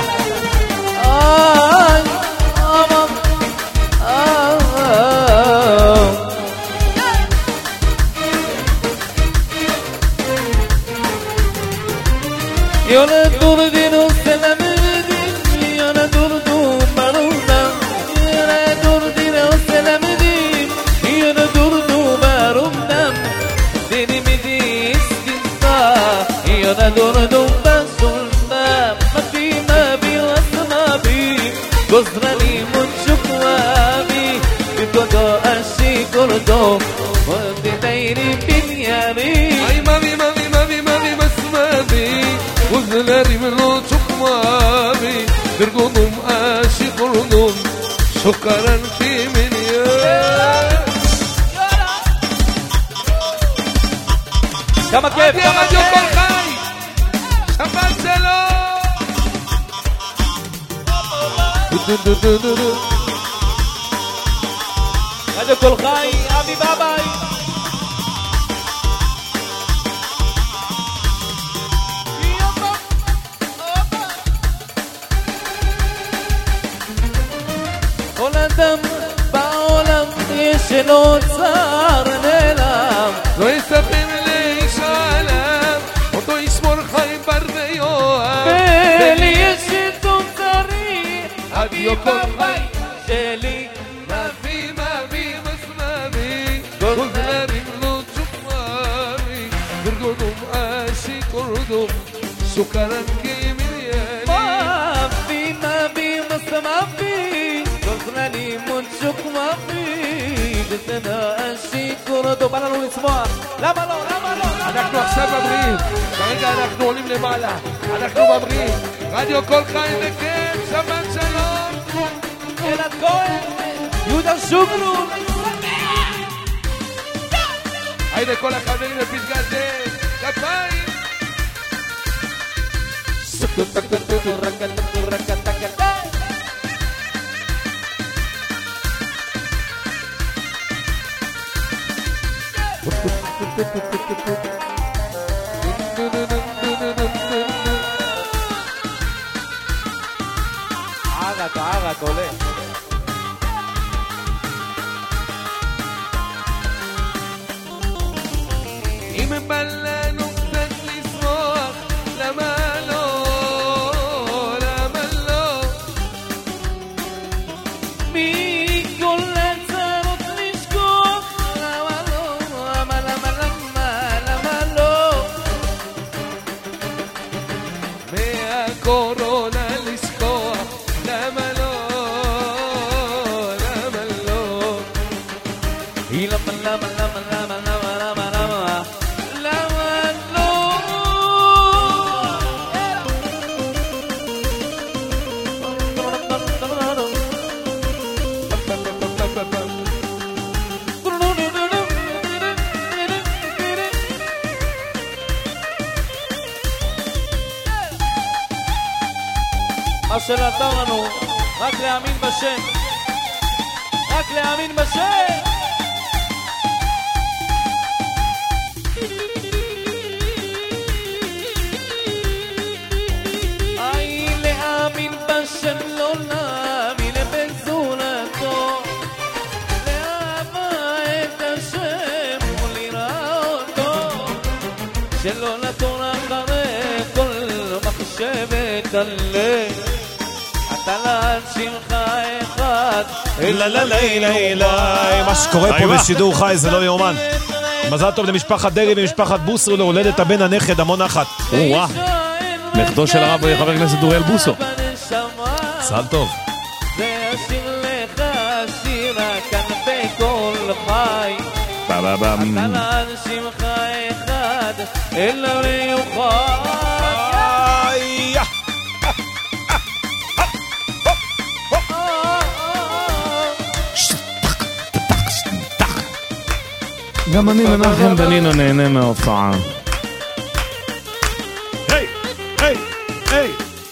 יונה דורדינו סלמדים, יונה דורדו מרונה, יונה דורדינו סלמדים, יונה דורדו מרונה, דיני מידי סתיסה, יונה דורדו בסולנה, מפימה בי רסמה בי, גוזרני מונשוקווה בי, בקודו אשי קורדו, ודינאירי בניירי. ay mami masmabi uzlerim lo çukmabi bir gönlüm aşık oldum şokaran kimin ya. כמה כיף, כמה רדיו כל חי, שבת שלום. רדיו כל חי, אבי בבאי. כל אדם בעולם יש לו צער נעלם, לא יספר לאיש העולם, אותו ישמור חי בר ויואב. ולי יש שיתוף צריך, רדיו כל חי שלי. מבי מסמבי גוזלרים לא צ'וקמבי ברגונום אשי קורדום שוקרן כמיליאני מבי מסמבי גוזלרים לא צ'וקמבי בסדר אשי קורדום. בא לנו לשמוח, למה לא? אנחנו עכשיו ממריאים, כרגע אנחנו עולים למעלה, אנחנו ממריאים. רדיו כל חי וכיף, שבת שלום. אלעד כהן, יהודה שוקרון. היידה כל החברים לפסגת זאב, כפיים. ערק עולה. אם בא לנו קצת לשמוח, למה לא? מכל הצרות לשכוח, למה לא? מהקורונה לשכוח, למה לא? מה שנותר לנו, רק להאמין בשם. רק להאמין בשם. איי, להאמין בשם, לא להאמין בגזולתו. לאהבה את השם ולראותו, שלא נתון אחרי כל מחשבת הלב. אתה להמשיך אחד, אלא לילה, מה שקורה פה בשידור חי זה לא יאומן. מזל טוב למשפחת דרי ומשפחת בוסר להולדת הבן הנכד, המון נחת. וואה, נכדו של הרב חבר הכנסת אוריאל בוסו. מזל טוב. ואשיר לך שירה כאן בכל חי. אתה להמשיך אחד, אלא ליוחד. גם אני מנחם דנינו נהנה מההופעה. היי, היי, היי.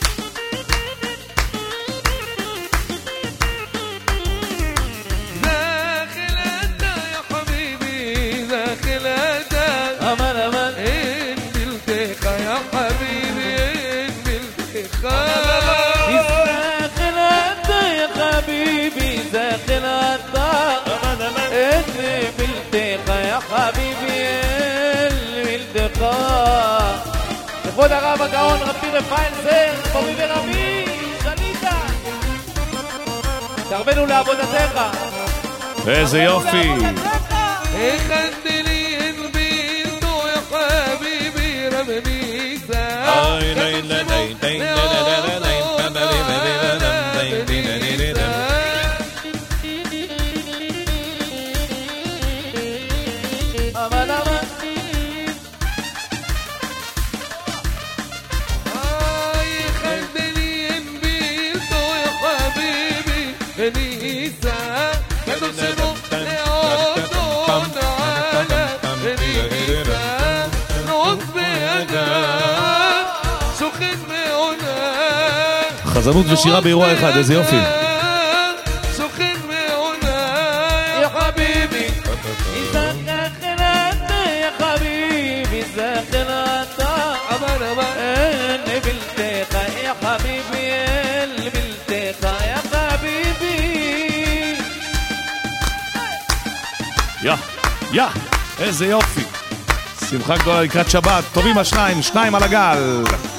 לכבוד הרב הגאון רבי רפאל זר, פורי ורבי, שליטה, תרבנו לעבודתך. איזה יופי. خدني انبيتو يا حبيبي رمني חזנות ושירה באירוע אחד, איזה יופי. יא, איזה יופי. שמחה גדולה לקראת שבת, טובים השניים, שניים על הגל.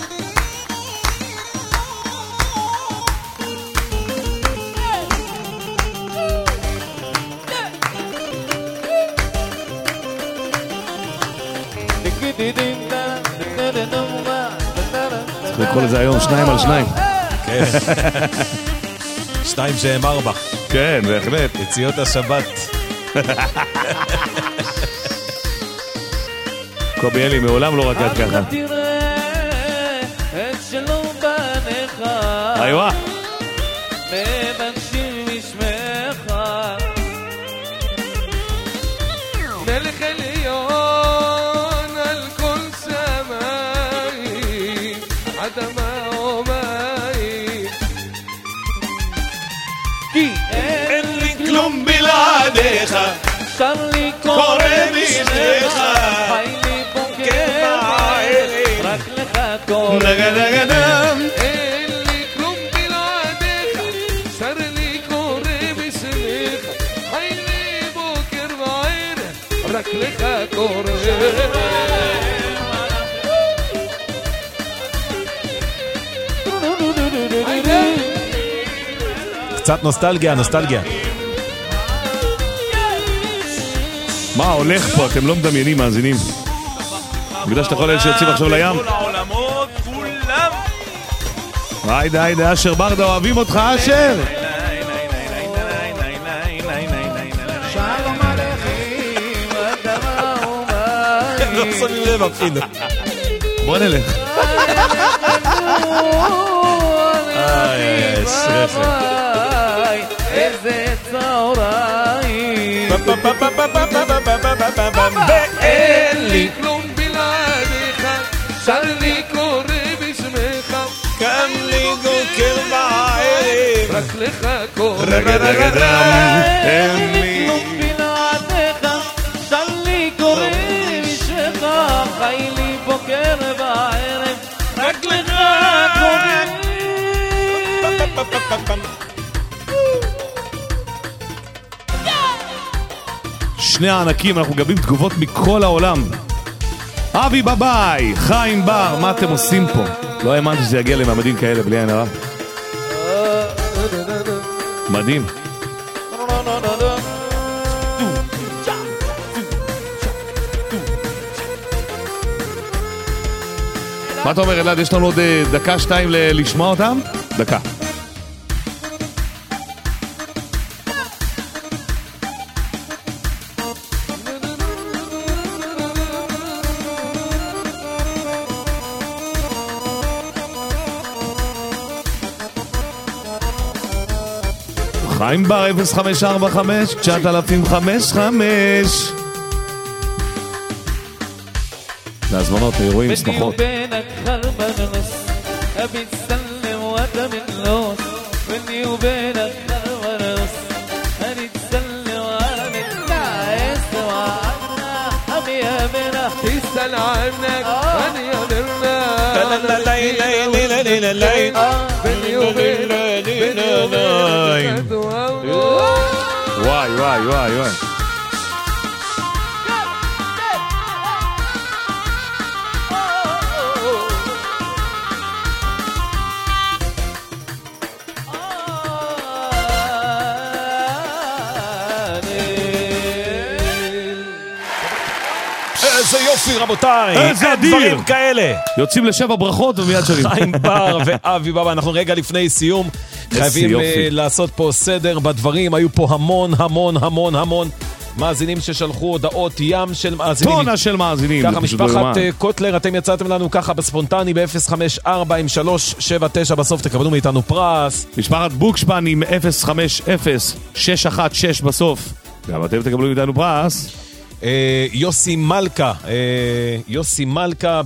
צריך לקרוא לזה היום שניים על שניים. כן. שניים שהם ארבע. כן, בהחלט. יציאות השבת. קובי אלי, מעולם לא רקד ככה. איווה. מבקשים משמך מלך עליון על כל שמיים אדמה ומים כי אין לי כלום בלעדיך שר לי קורא בשמך חי לי בוקר בערב רק לך קורא אין לי כלום בלעדיך שר לי קורא בשמך חי לי בוקר בערב רק לך קורא קצת נוסטלגיה, נוסטלגיה. מה הולך פה? אתם לא מדמיינים, מאזינים. בגלל שאתה יכול שיוצאים עכשיו לים. היידה, היידה, אשר ברדה, אוהבים אותך, אשר. שלום עליכם, אדמה ומים. לא שמים לב אפילו. בוא נלך. שרפת. איזה צהריים ואין לי כלום בלעדיך שר לי קורא בשמך קם לי בוקר לך הכל. אין לי כלום בלעדיך, שלי קורא בשבילך, חי לי בוקר בערב, רק לך הכל. שני הענקים, אנחנו גבים תגובות מכל העולם. אבי בביי, חיים בר, מה אתם עושים פה? לא האמנתי שזה יגיע למעמדים כאלה, בלי עין הרע. מדהים. מה אתה אומר, אלעד? יש לנו עוד דקה, שתיים לשמוע אותם? דקה. חיים בר 0545 9055. להזמנות, אירועים, שמחות. تسأل عنك أنا يدرنا וואי וואי וואי וואי. איזה יופי רבותיי, איזה אדיר. דברים כאלה. יוצאים לשבע ברכות ומיד שרים. חיים בר ואבי בבא, אנחנו רגע לפני סיום. חייבים לעשות פה סדר בדברים. היו פה המון המון המון המון מאזינים ששלחו הודעות, ים של מאזינים. טונה של מאזינים. ככה משפחת קוטלר, אתם יצאתם לנו ככה בספונטני ב-054 עם 379 בסוף, תקבלו מאיתנו פרס. משפחת בוקשפן עם 050-616 בסוף, גם אתם תקבלו מאיתנו פרס. יוסי מלכה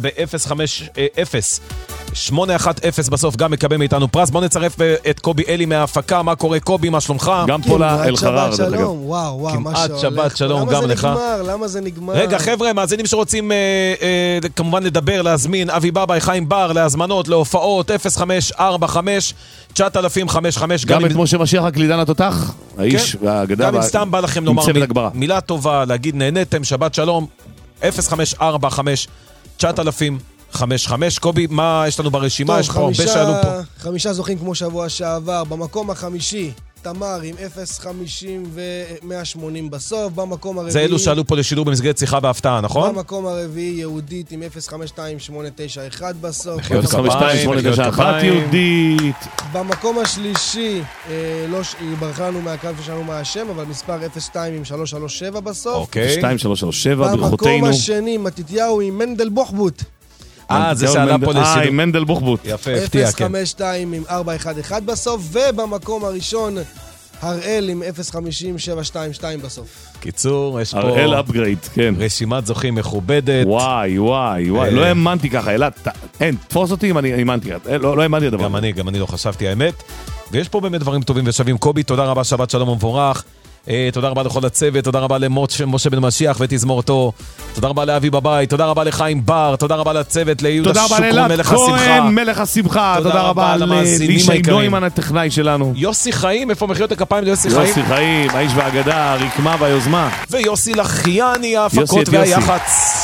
ב-050-810 בסוף גם מקבל מאיתנו פרס. בוא נצרף את קובי אלי מההפקה. מה קורה קובי, מה שלומך? גם פה לאלחרר. וואו, כמעט שבת שלום גם לך. למה זה נגמר? רגע חבר'ה, מאזינים שרוצים כמובן לדבר, להזמין, אבי בבא, חיים בר, להזמנות, להופעות, 0545-9055. גם את משה משיח הקלידן התותח, האיש והאגדה. גם אם סתם בא לכם לומר מילה טובה, להגיד נהנתם, שבת שלום, 0545-9055. קובי, מה יש לנו ברשימה? יש פה הרבה שעלו פה. 5 זוכים כמו שבוע שעבר. במקום החמישי תמר עם 050 ו-180 בסוף. במקום הרביעי... זה אלו שעלו פה לשידור במסגרת שיחה בהפתעה, נכון? במקום הרביעי יהודית עם 052-891 בסוף. 052-891 יהודית. במקום השלישי, היא ברכה לנו מהקו שלנו מהשם, אבל מספר 02 עם 337 בסוף. אוקיי. 2337, ברכותינו. במקום השני, מתתיהו עם מנדל בוחבוט. זה שעלה פה לשידור. עם מנדל בוחבוט. יפה, הפתיע, כן. 052 עם 411 בסוף, ובמקום הראשון, הראל עם 050-722 בסוף. קיצור, יש פה... הראל אפגרייד, כן. רשימת זוכים מכובדת. וואי, וואי, וואי. לא האמנתי ככה, אלעד. אין, תפוס אותי אם אני האמנתי. לא האמנתי הדבר. גם אני לא חשבתי האמת. ויש פה באמת דברים טובים ושווים. קובי, תודה רבה, שבת שלום ומבורך. תודה רבה לכל הצוות, תודה רבה למשה בן משיח ותזמורתו, תודה רבה לאבי בבית, תודה רבה לחיים בר, תודה רבה לצוות ליהודה שוקרון מלך השמחה, מלך השמחה, תודה רבה לישי נוימן הטכנאי שלנו, יוסי חיים, איפה מחיאות הכפיים ליוסי חיים? יוסי חיים, האיש והאגדה, הרקמה והיוזמה, ויוסי לחיאני, ההפקות והיח"צ.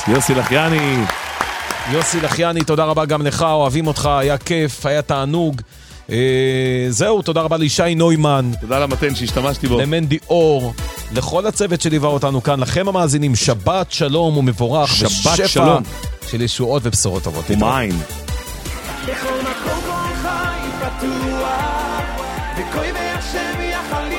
יוסי לחיאני, תודה רבה גם לך, אוהבים אותך, היה כיף, היה תענוג. זהו, תודה רבה לישי נוימן, תודה למתן שהשתמשתי בו, למנדי אור, לכל הצוות שליווה אותנו כאן, לכם המאזינים, שבת שלום ומבורך, שבת שלום של ישועות ובשורות טובות. ומים בכל מקום כל חי פתוח, וכוי בהשם יחל